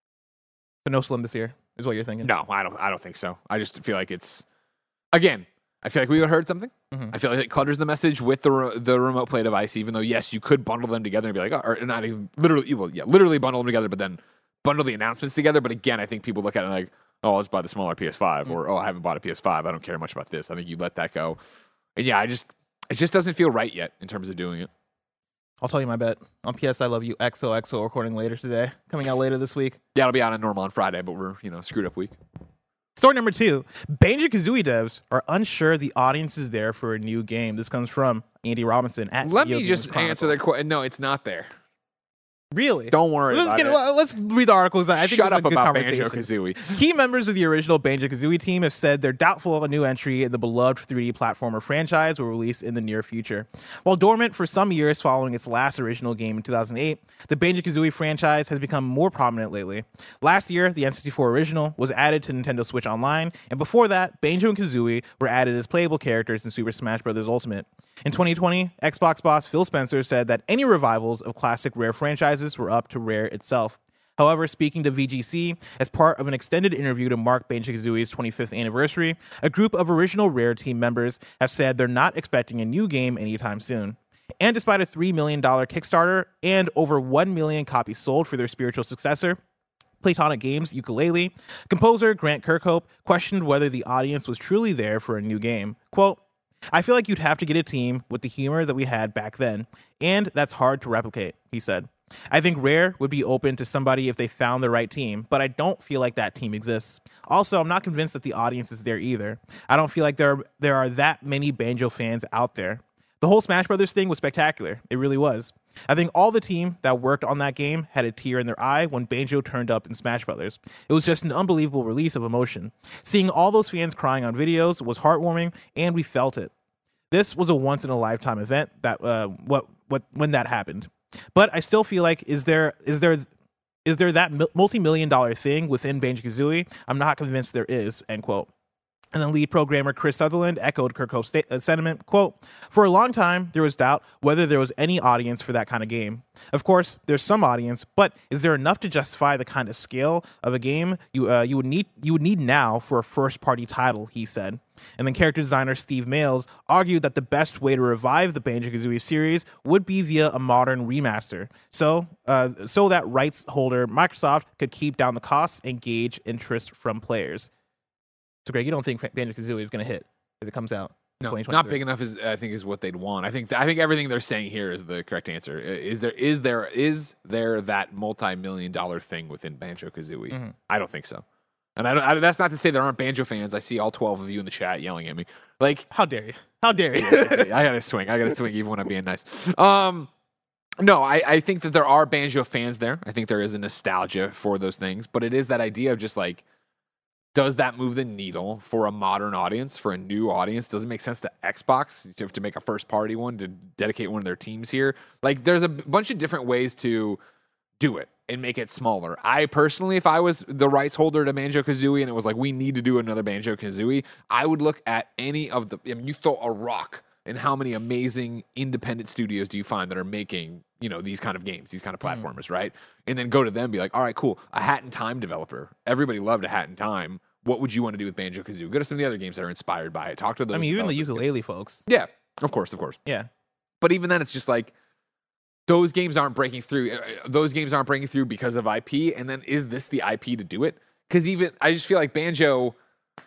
So no Slim this year is what you're thinking? No, I don't. I don't think so. I just feel like it's. Again, I feel like we would have heard something. Mm-hmm. I feel like it clutters the message with the re- the remote play device, even though, yes, you could bundle them together and be like, oh, or not even literally, well, yeah, literally bundle them together, but then bundle the announcements together. But again, I think people look at it like, oh, I'll just buy the smaller P S five, mm-hmm. or oh, I haven't bought a P S five. I don't care much about this. I think you let that go. And yeah, I just, it just doesn't feel right yet in terms of doing it. I'll tell you my bet on P S I Love You X O X O recording later today, coming out later this week. Yeah, it'll be out on normal on Friday, but we're, you know, screwed up week. Story number two, Banjo-Kazooie devs are unsure the audience is there for a new game. This comes from Andy Robinson at Let Video me Games just Chronicle. answer that question. No, it's not there. Really? Don't worry let's about get, it. Let's read the articles. I think Shut it's up a good about conversation. Banjo-Kazooie. Key members of the original Banjo-Kazooie team have said they're doubtful of a new entry in the beloved three D platformer franchise will release in the near future. While dormant for some years following its last original game in two thousand eight, the Banjo-Kazooie franchise has become more prominent lately. Last year, the N sixty-four original was added to Nintendo Switch Online, and before that, Banjo and Kazooie were added as playable characters in Super Smash Bros. Ultimate. In twenty twenty, Xbox boss Phil Spencer said that any revivals of classic Rare franchises were up to Rare itself. However, speaking to V G C as part of an extended interview to mark Banjo-Kazooie's twenty-fifth anniversary, a group of original Rare team members have said they're not expecting a new game anytime soon. And despite a three million dollars Kickstarter and over one million copies sold for their spiritual successor, Playtonic Games Yooka-Laylee, composer Grant Kirkhope questioned whether the audience was truly there for a new game. Quote, I feel like you'd have to get a team with the humor that we had back then, and that's hard to replicate, he said. I think Rare would be open to somebody if they found the right team, but I don't feel like that team exists. Also, I'm not convinced that the audience is there either. I don't feel like there are, there are that many Banjo fans out there. The whole Smash Brothers thing was spectacular. It really was. I think all the team that worked on that game had a tear in their eye when Banjo turned up in Smash Brothers. It was just an unbelievable release of emotion. Seeing all those fans crying on videos was heartwarming, and we felt it. This was a once-in-a-lifetime event that uh, what what when that happened. But I still feel like is there is there is there that multi-million dollar thing within Banjo-Kazooie? I'm not convinced there is, end quote. And then lead programmer Chris Sutherland echoed Kirkhope's sta- uh, sentiment, quote, "For a long time, there was doubt whether there was any audience for that kind of game. Of course, there's some audience, but is there enough to justify the kind of scale of a game you uh, you would need you would need now for a first-party title," he said. And then character designer Steve Mails argued that the best way to revive the Banjo-Kazooie series would be via a modern remaster, so uh, so that rights holder Microsoft could keep down the costs and gauge interest from players. So, Greg, you don't think Banjo-Kazooie is going to hit if it comes out? No, not big enough. Is I think is what they'd want. I think I think everything they're saying here is the correct answer. Is there is there is there that multi-million dollar thing within Banjo-Kazooie? Mm-hmm. I don't think so. And I don't. I, that's not to say there aren't Banjo fans. I see all twelve of you in the chat yelling at me. Like, how dare you? How dare you? I gotta swing. I gotta swing even when I'm being nice. Um, no, I, I think that there are Banjo fans there. I think there is a nostalgia for those things, but it is that idea of just like, does that move the needle for a modern audience, for a new audience? Does it make sense to Xbox to, to make a first party one, to dedicate one of their teams here? Like, there's a bunch of different ways to do it and make it smaller. I personally, if I was the rights holder to Banjo-Kazooie and it was like, we need to do another Banjo-Kazooie, I would look at any of the, I mean, you throw a rock and how many amazing independent studios do you find that are making, you know, these kind of games, these kind of platformers, mm. right? And then go to them and be like, all right, cool. A Hat in Time developer. Everybody loved A Hat in Time. What would you want to do with Banjo-Kazooie? Go to some of the other games that are inspired by it. Talk to those. I mean, even the ukulele folks. Yeah, of course, of course. Yeah. But even then, it's just like, those games aren't breaking through. Those games aren't breaking through because of I P. And then is this the I P to do it? Because even, I just feel like Banjo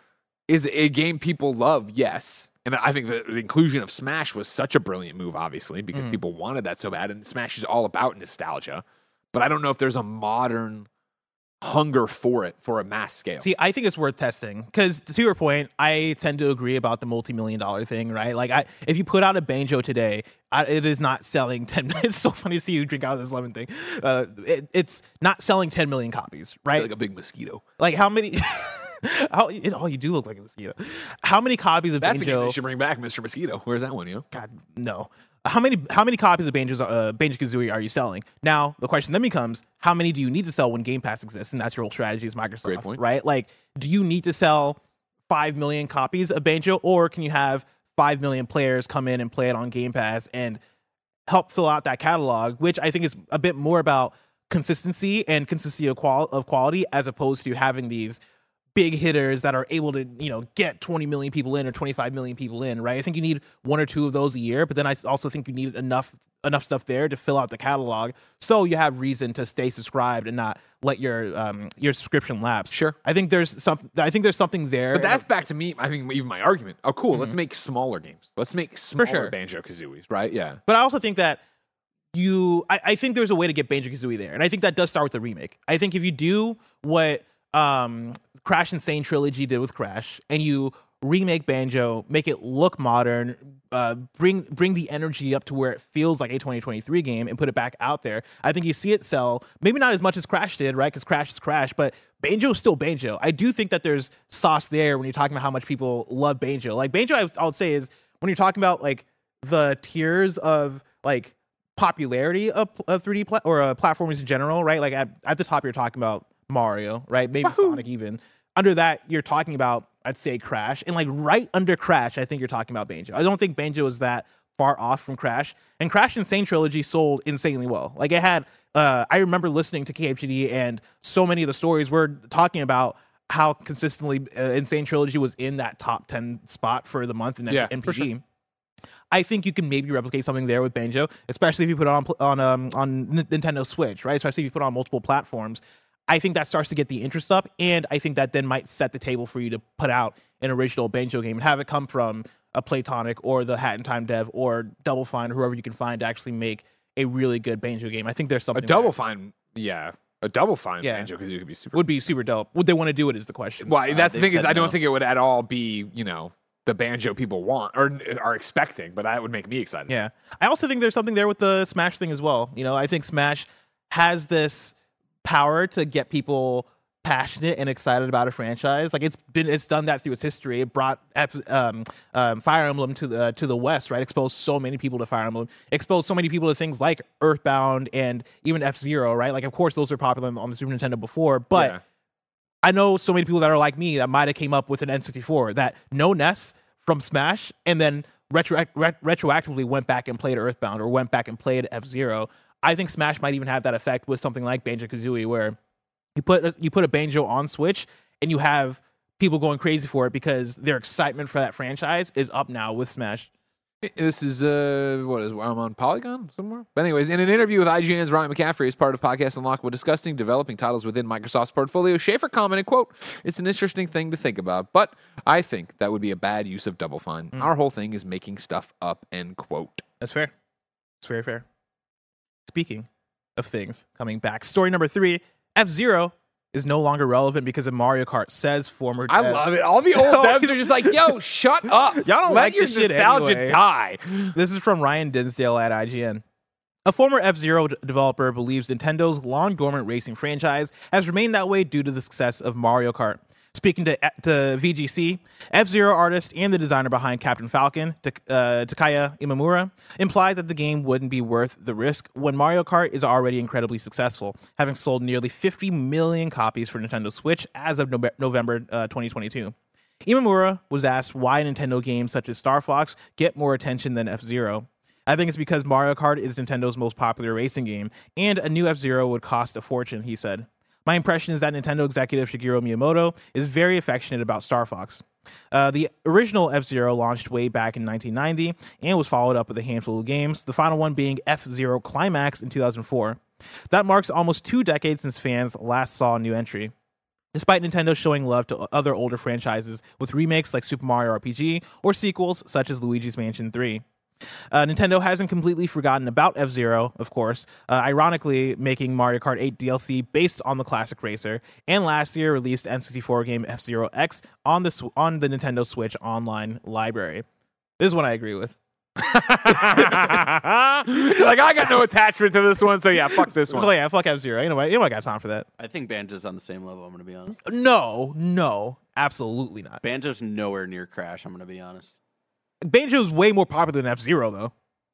is a game people love, yes. And I think the, the inclusion of Smash was such a brilliant move, obviously, because mm. people wanted that so bad. And Smash is all about nostalgia. But I don't know if there's a modern hunger for it for a mass scale. See, I think it's worth testing because, to your point, I tend to agree about the multi-million dollar thing, right? Like, I, if you put out a Banjo today, I, it is not selling ten million. It's so funny to see you drink out of this lemon thing. Uh, it, it's not selling ten million copies, right? Like a big mosquito. Like, how many? How, it, oh, you do look like a mosquito. How many copies of That's Banjo? That's the game they should bring back, Mister Mosquito. Where's that one, you know? God, no. How many how many copies of Banjo's, uh, Banjo-Kazooie are you selling? Now, the question then becomes, how many do you need to sell when Game Pass exists? And that's your whole strategy as Microsoft, Great point. Right? Like, do you need to sell five million copies of Banjo, or can you have five million players come in and play it on Game Pass and help fill out that catalog, which I think is a bit more about consistency and consistency of, qual- of quality as opposed to having these big hitters that are able to, you know, get twenty million people in or twenty-five million people in, right? I think you need one or two of those a year, but then I also think you need enough enough stuff there to fill out the catalog so you have reason to stay subscribed and not let your um your subscription lapse. Sure. I think there's some I think there's something there. But that's back to me, I think even my argument. Oh, cool, mm-hmm. let's make smaller games. Let's make smaller sure. Banjo-Kazooies, right? Yeah. But I also think that you I, I think there's a way to get Banjo-Kazooie there. And I think that does start with the remake. I think if you do what um Crash Insane Trilogy did with Crash, and you remake Banjo, make it look modern, uh, bring bring the energy up to where it feels like a twenty twenty-three game, and put it back out there, I think you see it sell, maybe not as much as Crash did, right? Because Crash is Crash, but Banjo is still Banjo. I do think that there's sauce there when you're talking about how much people love Banjo. Like, Banjo, I, I would say, is when you're talking about, like, the tiers of, like, popularity of, of three D pla- or uh, platformers in general, right? Like, at, at the top, you're talking about Mario, right? Maybe Wahoo! Sonic even. Under that, you're talking about, I'd say, Crash. And like right under Crash, I think you're talking about Banjo. I don't think Banjo is that far off from Crash. And Crash Insane Trilogy sold insanely well. Like it had, uh, I remember listening to K H D and so many of the stories were talking about how consistently uh, Insane Trilogy was in that top ten spot for the month in yeah, M P G. Sure. I think you can maybe replicate something there with Banjo, especially if you put it on on um, on Nintendo Switch, right? Especially if you put it on multiple platforms. I think that starts to get the interest up, and I think that then might set the table for you to put out an original Banjo game and have it come from a Playtonic or the Hat in Time dev or Double Fine or whoever you can find to actually make a really good Banjo game. I think there's something. A Double there. Fine, yeah. A Double Fine yeah. Banjo Kazooie could be super. Would be super dope. Would they want to do it is the question. Well, that's uh, the thing is, I no. don't think it would at all be, you know, the Banjo people want or are expecting, but that would make me excited. Yeah. I also think there's something there with the Smash thing as well. You know, I think Smash has this power to get people passionate and excited about a franchise. Like it's been, it's done that through its history. It brought um, um, Fire Emblem to the to the West, right? Exposed so many people to Fire Emblem. Exposed so many people to things like Earthbound and even F-Zero, right? Like, of course, those are popular on the Super Nintendo before, but yeah. I know so many people that are like me that might have came up with an N sixty-four that no N E S from Smash and then retro- ret- retroactively went back and played Earthbound or went back and played F-Zero. I think Smash might even have that effect with something like Banjo-Kazooie, where you put a, you put a Banjo on Switch and you have people going crazy for it because their excitement for that franchise is up now with Smash. This is, uh, what is, I'm on Polygon somewhere? But anyways, in an interview with I G N's Ryan McCaffrey as part of Podcast Unlocked, when discussing developing titles within Microsoft's portfolio, Schaefer commented, quote, "It's an interesting thing to think about, but I think that would be a bad use of Double Fine. Mm. Our whole thing is making stuff up," end quote. That's fair. It's very fair. Speaking of things coming back, story number three, F-Zero is no longer relevant because of Mario Kart, says former I dev. love it. All the old devs are just like, yo, shut up. Y'all don't Let like your this shit nostalgia anyway. die. This is from Ryan Dinsdale at I G N. A former F-Zero d- developer believes Nintendo's long-dormant racing franchise has remained that way due to the success of Mario Kart. Speaking to, to V G C, F-Zero artist and the designer behind Captain Falcon, Tak- uh, Takaya Imamura, implied that the game wouldn't be worth the risk when Mario Kart is already incredibly successful, having sold nearly fifty million copies for Nintendo Switch as of no- November uh, twenty twenty-two. Imamura was asked why Nintendo games such as Star Fox get more attention than F-Zero. I think it's because Mario Kart is Nintendo's most popular racing game, and a new F-Zero would cost a fortune, he said. My impression is that Nintendo executive Shigeru Miyamoto is very affectionate about Star Fox. Uh, the original F-Zero launched way back in nineteen ninety and was followed up with a handful of games, the final one being F-Zero Climax in two thousand four. That marks almost two decades since fans last saw a new entry. Despite Nintendo showing love to other older franchises with remakes like Super Mario R P G or sequels such as Luigi's Mansion three. Uh, Nintendo hasn't completely forgotten about F-Zero, of course, uh, ironically making Mario Kart eight D L C based on the classic racer, and last year released N sixty-four game F-Zero X on the, sw- on the Nintendo Switch online library. This is what I agree with. Like, I got no attachment to this one, so yeah, fuck this one. So yeah, fuck F-Zero. You know what? You know what I got time for that. I think Banjo's on the same level, I'm going to be honest. No, no, absolutely not. Banjo's nowhere near Crash, I'm going to be honest. Banjo's way more popular than F-Zero, though.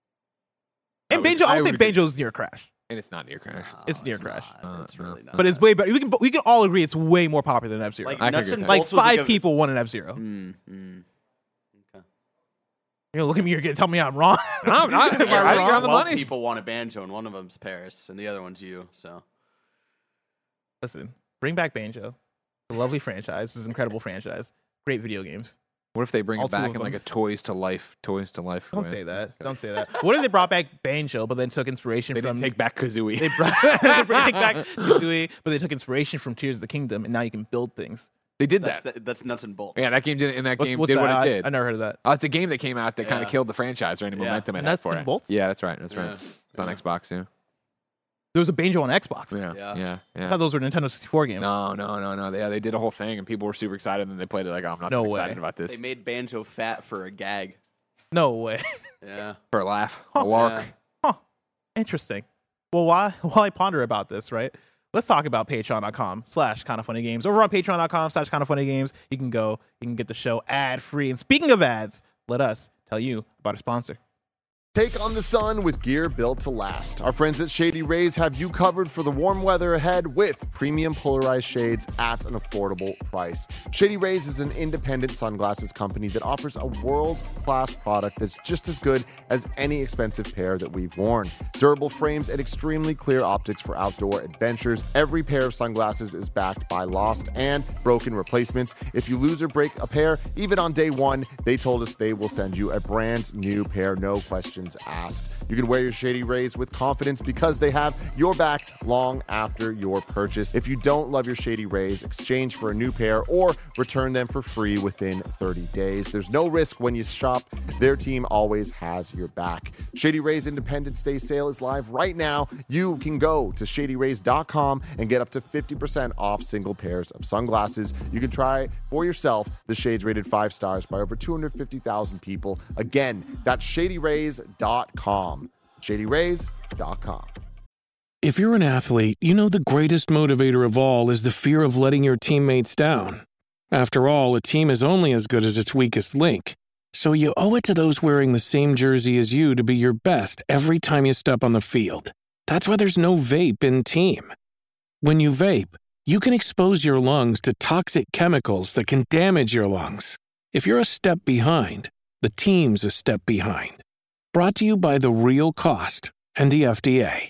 And I would- Banjo, I I don't think would- Banjo's near Crash. And it's not near Crash. No, It's near Crash. Not. Uh, It's no. really not. But it's way better. We can we can all agree it's way more popular than F-Zero. like Like, I Nuts can and agree Bolts was five like a- people won an F-Zero. Mm, mm. Okay. You're gonna look at me, you're gonna tell me I'm wrong. No, I'm not. Am I I think wrong? you're on the twelve money. people want a Banjo, and one of them's Paris, and the other one's you. So Listen, bring back Banjo. It's a lovely franchise. It's an incredible franchise. Great video games. What if they bring All it two back of in like them. a Toys to Life, Toys to Life? Don't way? say that. Don't say that. What if they brought back Banjo, but then took inspiration They from didn't take back Kazooie. They brought they bring back Kazooie, but they took inspiration from Tears of the Kingdom, and now you can build things. They did that's that. the, that's Nuts and Bolts. Yeah, that game did. In that What's, game what's did that? what I, it did. I never heard of that. Oh, it's a game that came out that kind Yeah. of killed the franchise or any Yeah. momentum it had Nuts for and it. Bolts? Yeah, that's right. That's Yeah. right. It's on Yeah. Xbox. Yeah. There was a Banjo on Xbox. Yeah. Yeah. Yeah. I Yeah. thought those were Nintendo sixty-four games. No, no, no, no. They, yeah, they did a whole thing, and people were super excited. And then they played it like, oh, I'm not No that excited way. about this They made Banjo fat for a gag. No way. Yeah. for a laugh, a lark. Yeah. Huh. Interesting. Well, while, while I ponder about this, right, let's talk about patreon.com slash kind of funny games. Over on patreon.com slash kind of funny games, you can go, you can get the show ad free. And speaking of ads, let us tell you about our sponsor. Take on the sun with gear built to last. Our friends at Shady Rays have you covered for the warm weather ahead with premium polarized shades at an affordable price. Shady Rays is an independent sunglasses company that offers a world-class product that's just as good as any expensive pair that we've worn. Durable frames and extremely clear optics for outdoor adventures. Every pair of sunglasses is backed by lost and broken replacements. If you lose or break a pair, even on day one, they told us they will send you a brand new pair, no questions asked. You can wear your Shady Rays with confidence because they have your back long after your purchase. If you don't love your Shady Rays, exchange for a new pair or return them for free within thirty days. There's no risk when you shop. Their team always has your back. Shady Rays Independence Day sale is live right now. You can go to shady rays dot com and get up to fifty percent off single pairs of sunglasses. You can try for yourself the shades rated five stars by over two hundred fifty thousand people. Again, that's shady rays dot com. shady rays dot com. If you're an athlete, you know the greatest motivator of all is the fear of letting your teammates down. After all, a team is only as good as its weakest link. So you owe it to those wearing the same jersey as you to be your best every time you step on the field. That's why there's no vape in team. When you vape, you can expose your lungs to toxic chemicals that can damage your lungs. If you're a step behind, the team's a step behind. Brought to you by The Real Cost and the F D A.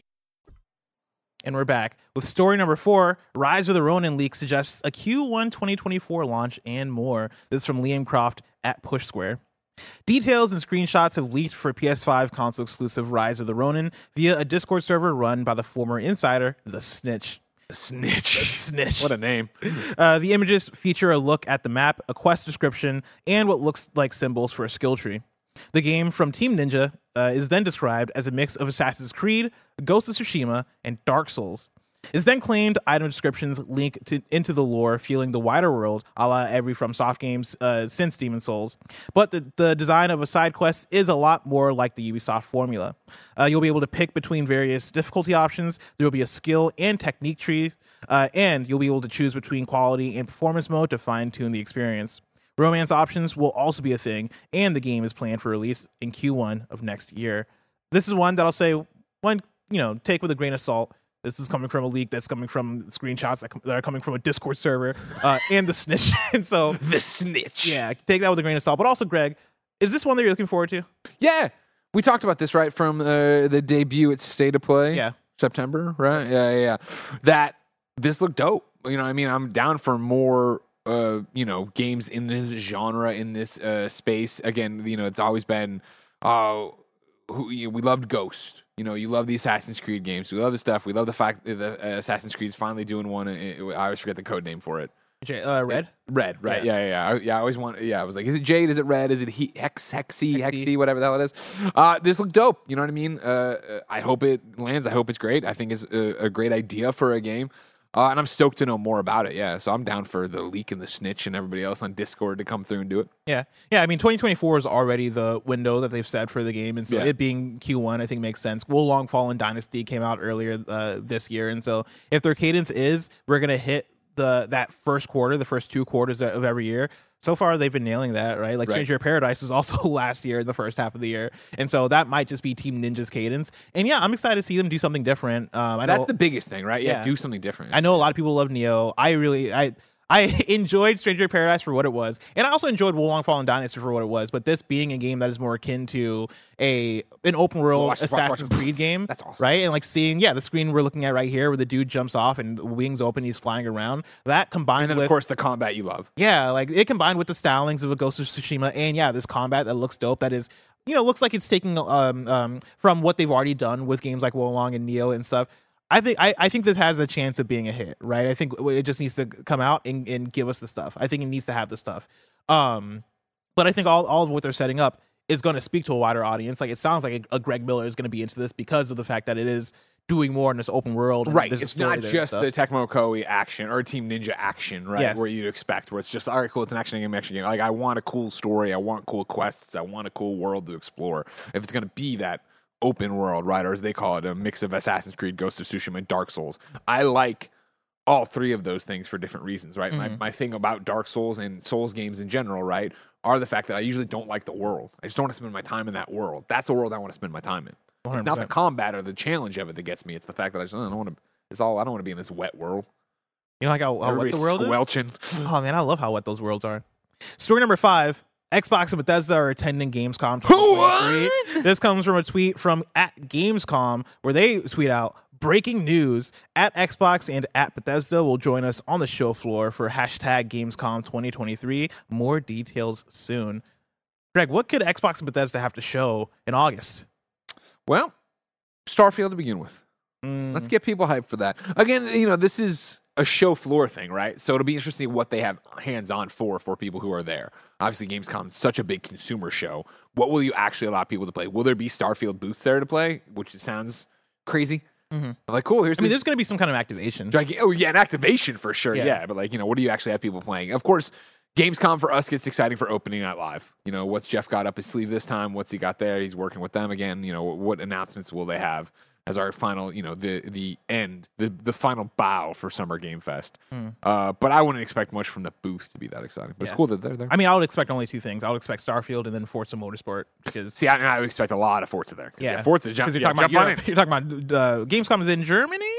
And we're back with story number four. Rise of the Ronin leak suggests a Q one twenty twenty-four launch and more. This is from Liam Croft at Push Square. Details and screenshots have leaked for P S five console exclusive Rise of the Ronin via a Discord server run by the former insider, The Snitch. The Snitch. The Snitch. What a name. Uh, the images feature a look at the map, a quest description, and what looks like symbols for a skill tree. The game from Team Ninja uh, is then described as a mix of Assassin's Creed, Ghost of Tsushima, and Dark Souls. It's then claimed item descriptions link to, into the lore, fueling the wider world, a la every FromSoft games uh, since Demon's Souls. But the, the design of a side quest is a lot more like the Ubisoft formula. Uh, you'll be able to pick between various difficulty options. There will be a skill and technique tree, uh, and you'll be able to choose between quality and performance mode to fine-tune the experience. Romance options will also be a thing, and the game is planned for release in Q one of next year. This is one that I'll say, one, you know, take with a grain of salt. This is coming from a leak that's coming from screenshots that, com- that are coming from a Discord server uh, and the Snitch. And so, The Snitch. Yeah, take that with a grain of salt. But also, Greg, is this one that you're looking forward to? Yeah. We talked about this, right, from uh, the debut at State of Play. Yeah. September, right? Yeah, yeah, yeah. That this looked dope. You know what I mean? I'm down for more Uh, you know, games in this genre, in this uh, space. Again, you know, it's always been, uh, who, you know, we loved Ghost. You know, you love the Assassin's Creed games. We love the stuff. We love the fact that the uh, Assassin's Creed's finally doing one. I always forget the code name for it. J- uh, Red? Red, right. Yeah, yeah, yeah. I, yeah, I always want, yeah, I was like, is it Jade? Is it Red? Is it he, Hex, Hexy, Hexy, Hexy, whatever the hell it is? Uh, this looked dope. You know what I mean? Uh, I hope it lands. I hope it's great. I think it's a, a great idea for a game. Uh, and I'm stoked to know more about it, yeah. So I'm down for the leak and the Snitch and everybody else on Discord to come through and do it. Yeah. Yeah, I mean, twenty twenty-four is already the window that they've set for the game, and so Yeah. it being Q one, I think, makes sense. Wo Long Fallen Dynasty came out earlier uh, this year, and so if their cadence is, we're going to hit the that first quarter, the first two quarters of every year. So far, they've been nailing that, right? Like, Right. Stranger of Paradise is also last year in the first half of the year, and so that might just be Team Ninja's cadence. And yeah, I'm excited to see them do something different. Um, I That's know, the biggest thing, right? Yeah, Yeah. do something different. I know a lot of people love Neo. I really, I, I enjoyed Stranger of Paradise for what it was, and I also enjoyed Wo Long Fallen Dynasty for what it was. But this being a game that is more akin to a an open world Watch- watch- Assassin's watch- Creed game, That's awesome. right? And like seeing, yeah, the screen we're looking at right here, where the dude jumps off and the wings open, he's flying around. That combined And then, with, of course, the combat you love. yeah, like it combined with the stylings of a Ghost of Tsushima, and yeah, this combat that looks dope. That is, you know, looks like it's taking um um from what they've already done with games like Wo Long and Neo and stuff. I think I, I think this has a chance of being a hit, right? I think it just needs to come out and, and give us the stuff. I think it needs to have the stuff. Um, but I think all, all of what they're setting up is going to speak to a wider audience. Like, it sounds like a, a Greg Miller is going to be into this because of the fact that it is doing more in this open world. and Right. there's a It's story not there and just stuff. the Tecmo Koei action or Team Ninja action, right? Yes. Where you'd expect, where it's just, all right, cool, it's an action game, action game. Like, I want a cool story. I want cool quests. I want a cool world to explore. If it's going to be that open world, right? Or as they call it, a mix of Assassin's Creed, Ghost of Tsushima, and Dark Souls. I like all three of those things for different reasons, right? My, Mhm. my thing about Dark Souls and Souls games in general, right, are the fact that I usually don't like the world. I just don't want to spend my time in that world. That's the world I want to spend my time in. one hundred It's not the percent. combat or the challenge of it that gets me. It's the fact that I just I don't want to. It's all I don't want to be in this wet world. You know, like how, how what Everybody's the world is? squelching. Oh man, I love how wet those worlds are. Story number five. Xbox and Bethesda are attending Gamescom twenty twenty-three. This comes from a tweet from at Gamescom, where they tweet out, breaking news, at Xbox and at Bethesda will join us on the show floor for hashtag Gamescom twenty twenty-three. More details soon. Greg, what could Xbox and Bethesda have to show in August? Well, Starfield to begin with. Mm, Let's get people hyped for that. Again, you know, this is a show floor thing, right? So it'll be interesting what they have hands-on for for people who are there. Obviously, Gamescom is such a big consumer show. What will you actually allow people to play? Will there be Starfield booths there to play? Which sounds crazy. Mhm. I'm like, cool, here's I mean, this there's going to be some kind of activation. Gigantic, oh yeah, an activation for sure. Yeah. Yeah. but like, you know, what do you actually have people playing? Of course, Gamescom for us gets exciting for opening night live. You know, what's Jeff got up his sleeve this time? What's he got there? He's working with them again. You know, what announcements will they have as our final, you know, the the end, the the final bow for Summer Game Fest? Hmm. Uh, but I wouldn't expect much from the booth to be that exciting. But Yeah. it's cool that they're there. I mean, I would expect only two things. I would expect Starfield and then Forza Motorsport because See, I, I would expect a lot of Forza there. 'Cause, Yeah. Forza jump, Because you're, yeah, talking about, jump on Europe. in. You're talking about uh, Gamescom is in Germany,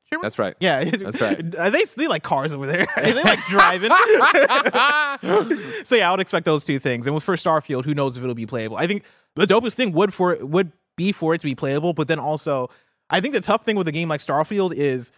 Sherman? That's right. Yeah, That's right. Are they they like cars over there? Are they like driving? So yeah, I would expect those two things. And with for Starfield, who knows if it'll be playable? I think the dopest thing would for it would be for it to be playable, but then also, I think the tough thing with a game like Starfield is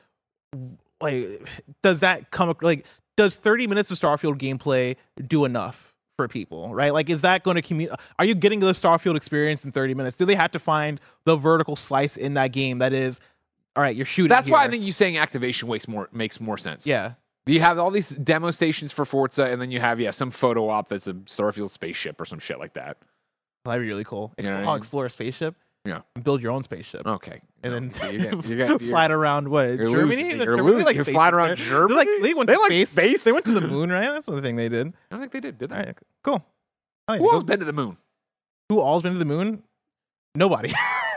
like, does that come like does thirty minutes of Starfield gameplay do enough for people? Right? Like, is that going to commu- Are you getting the Starfield experience in thirty minutes? Do they have to find the vertical slice in that game that is? All right, you're shooting. That's here. why I think you saying activation makes more makes more sense. Yeah. You have all these demo stations for Forza, and then you have yeah some photo op that's a Starfield spaceship or some shit like that. That'd be really cool. You know Explore, what I mean? explore a spaceship. Yeah. And build your own spaceship. Okay. And No, then so you get, you get, fly it around what you're Germany? losing. The You're Germany, losing. like You're space flying there. around Germany? They're like they went They to like space. space? They went to the moon, right? That's the thing they did. I don't think they did. Did they? All right, cool. Oh, yeah, Who go- else been to the moon? Who all's been to the moon? Nobody.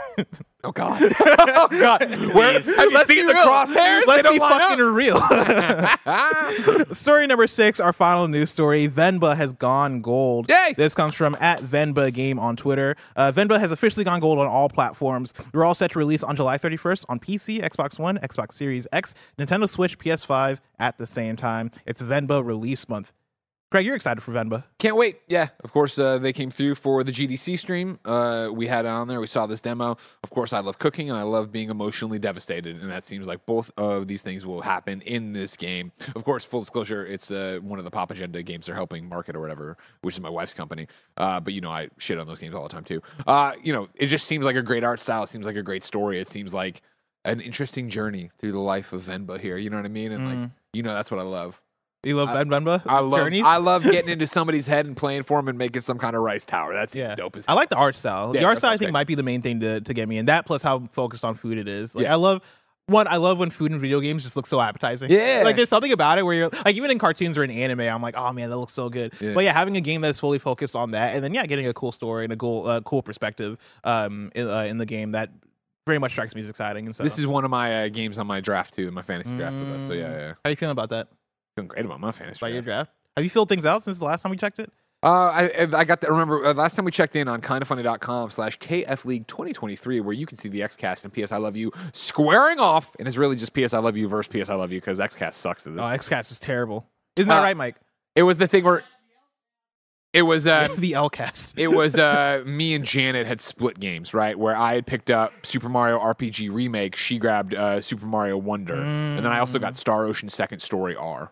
Oh God! Oh God! Where have you Let's seen be the real. crosshairs? Let's They don't be line fucking up. real. Story number six, our final news story. Venba has gone gold. Yay! This comes from at Venba Game on Twitter. Uh, Venba has officially gone gold on all platforms. We're all set to release on July thirty-first on P C, Xbox One, Xbox Series X, Nintendo Switch, P S five at the same time. It's Venba release month. Greg, you're excited for Venba. Can't wait. Yeah, of course, uh, they came through for the G D C stream. Uh, we had it on there. We saw this demo. Of course, I love cooking, and I love being emotionally devastated, and that seems like both of these things will happen in this game. Of course, full disclosure, it's uh, one of the Pop Agenda games they're helping market or whatever, which is my wife's company. Uh, but, you know, I shit on those games all the time, too. Uh, you know, it just seems like a great art style. It seems like a great story. It seems like an interesting journey through the life of Venba here. You know what I mean? And, like, you know, that's what I love. You love I, Venba? I love Journeys? I love getting into somebody's head and playing for them and making some kind of rice tower. That's Yeah. dope as I hell. like the art style. Yeah, the art that style, I sounds think, great. might be the main thing to, to get me. And that plus how focused on food it is. Like, Yeah. I love, one, I love when food in video games just looks so appetizing. Yeah. Like, there's something about it where you're, like, even in cartoons or in anime, I'm like, oh, man, that looks so good. Yeah. But yeah, having a game that's fully focused on that, and then, yeah, getting a cool story and a cool, uh, cool perspective um, in, uh, in the game, that very much strikes me as exciting. And so, This is one of my uh, games on my draft too, my fantasy draft with us. So yeah, yeah. how are you feeling about that? Feeling great about my fantasy About your draft. draft? Have you filled things out since the last time we checked it? Uh, I I got that. Remember uh, last time we checked in on kindafunny dot com slash K F League twenty twenty-three, where you can see the XCast and P S I Love You squaring off, and it's really just P S I Love You versus P S I Love You because XCast sucks at this. Oh, XCast is terrible. Isn't that Uh, right, Mike? It was the thing where it was uh, The L-cast. it was uh, me and Janet had split games, right? Where I had picked up Super Mario R P G Remake, she grabbed uh, Super Mario Wonder, and then I also got Star Ocean Second Story R.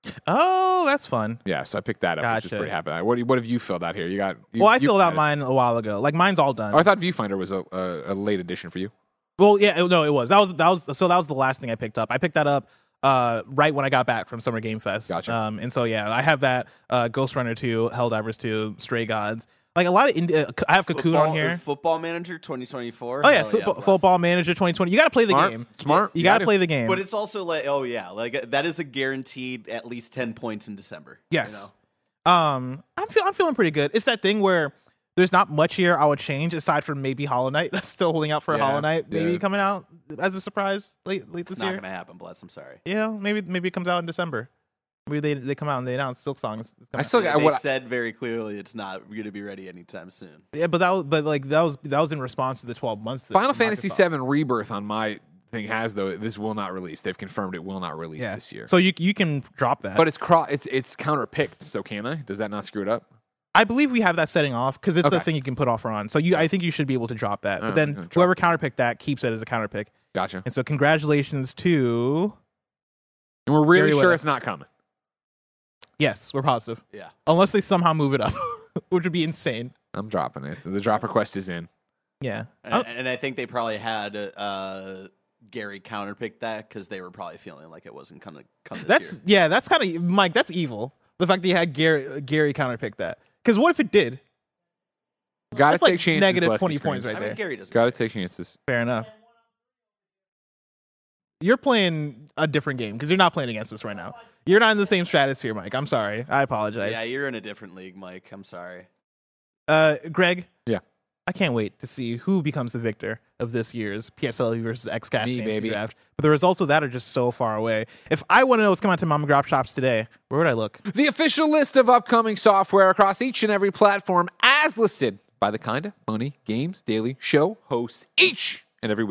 Oh, that's fun. Yeah, so I picked that up, which is Gotcha. pretty happy. What do you, what have you filled out here? You got? You, Well, I you filled out got it. mine a while ago. Like, mine's all done. Oh, I thought Viewfinder was a, a, a late addition for you. Well, yeah, it- no, it was. That was that was so that was the last thing I picked up. I picked that up uh right when I got back from Summer Game Fest. Gotcha. Um, and so yeah, I have that uh Ghost Runner two, Helldivers two, Stray Gods. Like a lot of indie, uh, I have Cocoon Football, on here. Football Manager twenty twenty-four. Oh yeah, Hell football, bless. football Manager twenty twenty. You got to play the Smart. game. Smart. You You got to gotta. play the game. But it's also like, oh yeah, like that is a guaranteed at least ten points in December. you Yes. Um, I'm feel, I'm feeling pretty good. It's that thing where there's not much here I would change aside from maybe Hollow Knight. I'm still holding out for Yeah, Hollow Knight, maybe yeah. coming out as a surprise late late It's this not year. gonna happen. Bless. I'm sorry. Yeah, maybe maybe it comes out in December. Maybe they they come out and they announce Silk Songs. I still They, got they what. said very clearly it's not going to be ready anytime soon. Yeah, but that was but like that was that was in response to the twelve months. That Final Fantasy Microsoft- seven Rebirth on my thing has though this will not release. They've confirmed it will not release Yeah. this year. So you you can drop that. but it's cro- it's it's counter picked. So can I? Does that not screw it up? I believe we have that setting off because it's Okay. the thing you can put off or on. So you I think you should be able to drop that. But Oh, then okay, drop whoever counterpicked that keeps it as a counterpick. Gotcha. And so congratulations to And we're really Very sure well. it's not coming. yes, we're positive. Yeah. Unless they somehow move it up, which would be insane. I'm dropping it. The drop request is in. Yeah. And, Oh, and I think they probably had uh, Gary counterpick that because they were probably feeling like it wasn't going to come this that's year. yeah, that's kind of Mike, that's evil. The fact that you had Gary Gary counterpick that. Because what if it did? Got to That's take like chances. negative bless twenty these points screens. right I mean, there. Gary doesn't. Got to take chances. Fair enough. You're playing a different game because you're not playing against us right now. You're not in the same stratosphere, Mike. I'm sorry. I apologize. Yeah, you're in a different league, Mike. I'm sorry. Uh, Greg. Yeah. I can't wait to see who becomes the victor of this year's P S L V versus XCast Me, fantasy baby. draft. But the results of that are just so far away. If I want to know what's coming out to Mom and Grop shops today, where would I look? The official list of upcoming software across each and every platform as listed by the Kinda Funny Games Daily Show hosts each and every weekday.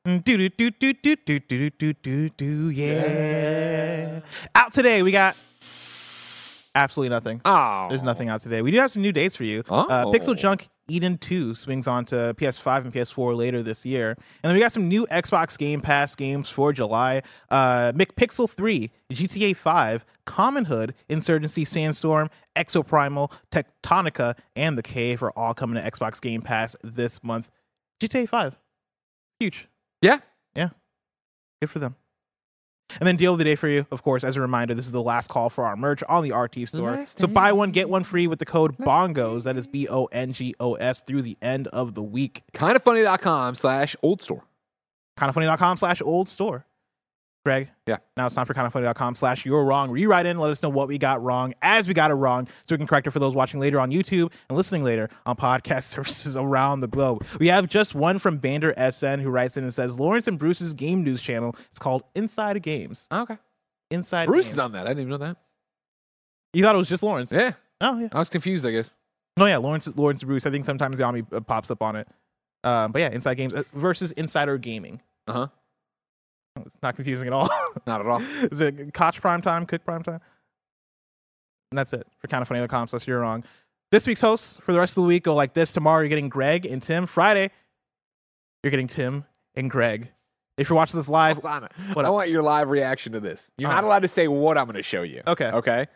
Do do do do do do do do do do yeah. Out today we got absolutely nothing. Oh, There's nothing out today. We do have some new dates for you. Oh. Uh, Pixel Junk Eden two swings on to P S five and P S four later this year. And then we got some new Xbox Game Pass games for July. Uh, McPixel three, G T A five, Common Hood, Insurgency Sandstorm, Exoprimal, Tectonica, and The Cave are all coming to Xbox Game Pass this month. G T A five. Huge. Yeah. Yeah. Good for them. And then deal of the day for you, of course, as a reminder, this is the last call for our merch on the R T store. Last So buy one, get one free with the code BONGOS, that is B O N G O S, through the end of the week. Kindoffunny.com slash old store. Kindoffunny.com slash old store. Greg? Yeah. Now it's time for kindoffunny.com slash you're wrong. Where you write in, let us know what we got wrong as we got it wrong so we can correct it for those watching later on YouTube and listening later on podcast services around the globe. We have just one from Bander S N who writes in and says, Lawrence and Bruce's game news channel is called Inside Games. Okay. Inside Bruce Games. is on that. I didn't even know that. You thought it was just Lawrence? Yeah. Oh, yeah. I was confused, I guess. Oh, yeah. Lawrence Lawrence and Bruce. I think sometimes the Omni uh, pops up on it. Um, but yeah, Inside Games uh, versus Insider Gaming. Uh-huh. It's not confusing at all. Not at all. Is it Koch Prime Time, Cook Prime Time? And that's it for kindoffunny dot com slash you're wrong. This week's hosts for the rest of the week go like this. Tomorrow you're getting Greg and Tim. Friday, you're getting Tim and Greg. If you're watching this live, Hold on. What I up? want your live reaction to this. You're All not right. allowed to say what I'm going to show you. Okay. Okay?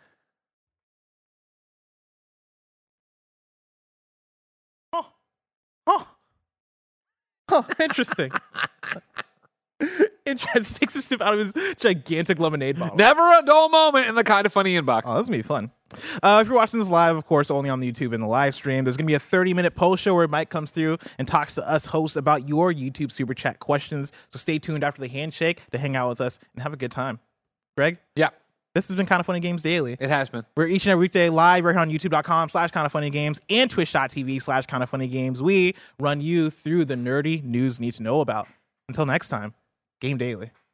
oh, oh, oh, interesting. Interesting. Takes a sip out of his gigantic lemonade bottle. Never a dull moment in the Kind of Funny inbox. Oh, that's gonna be fun. Uh, if you're watching this live, of course, only on the YouTube and the live stream, there's gonna be a thirty minute post show where Mike comes through and talks to us hosts about your YouTube super chat questions. So stay tuned after the handshake to hang out with us and have a good time. Greg, Yeah, this has been Kind of Funny Games Daily. it has been. We're each and every weekday live right here on youtube.com slash kind of funny games and twitch.tv slash kind of funny games. We run you through the nerdy news you need to know about. Until next time, Game Daily.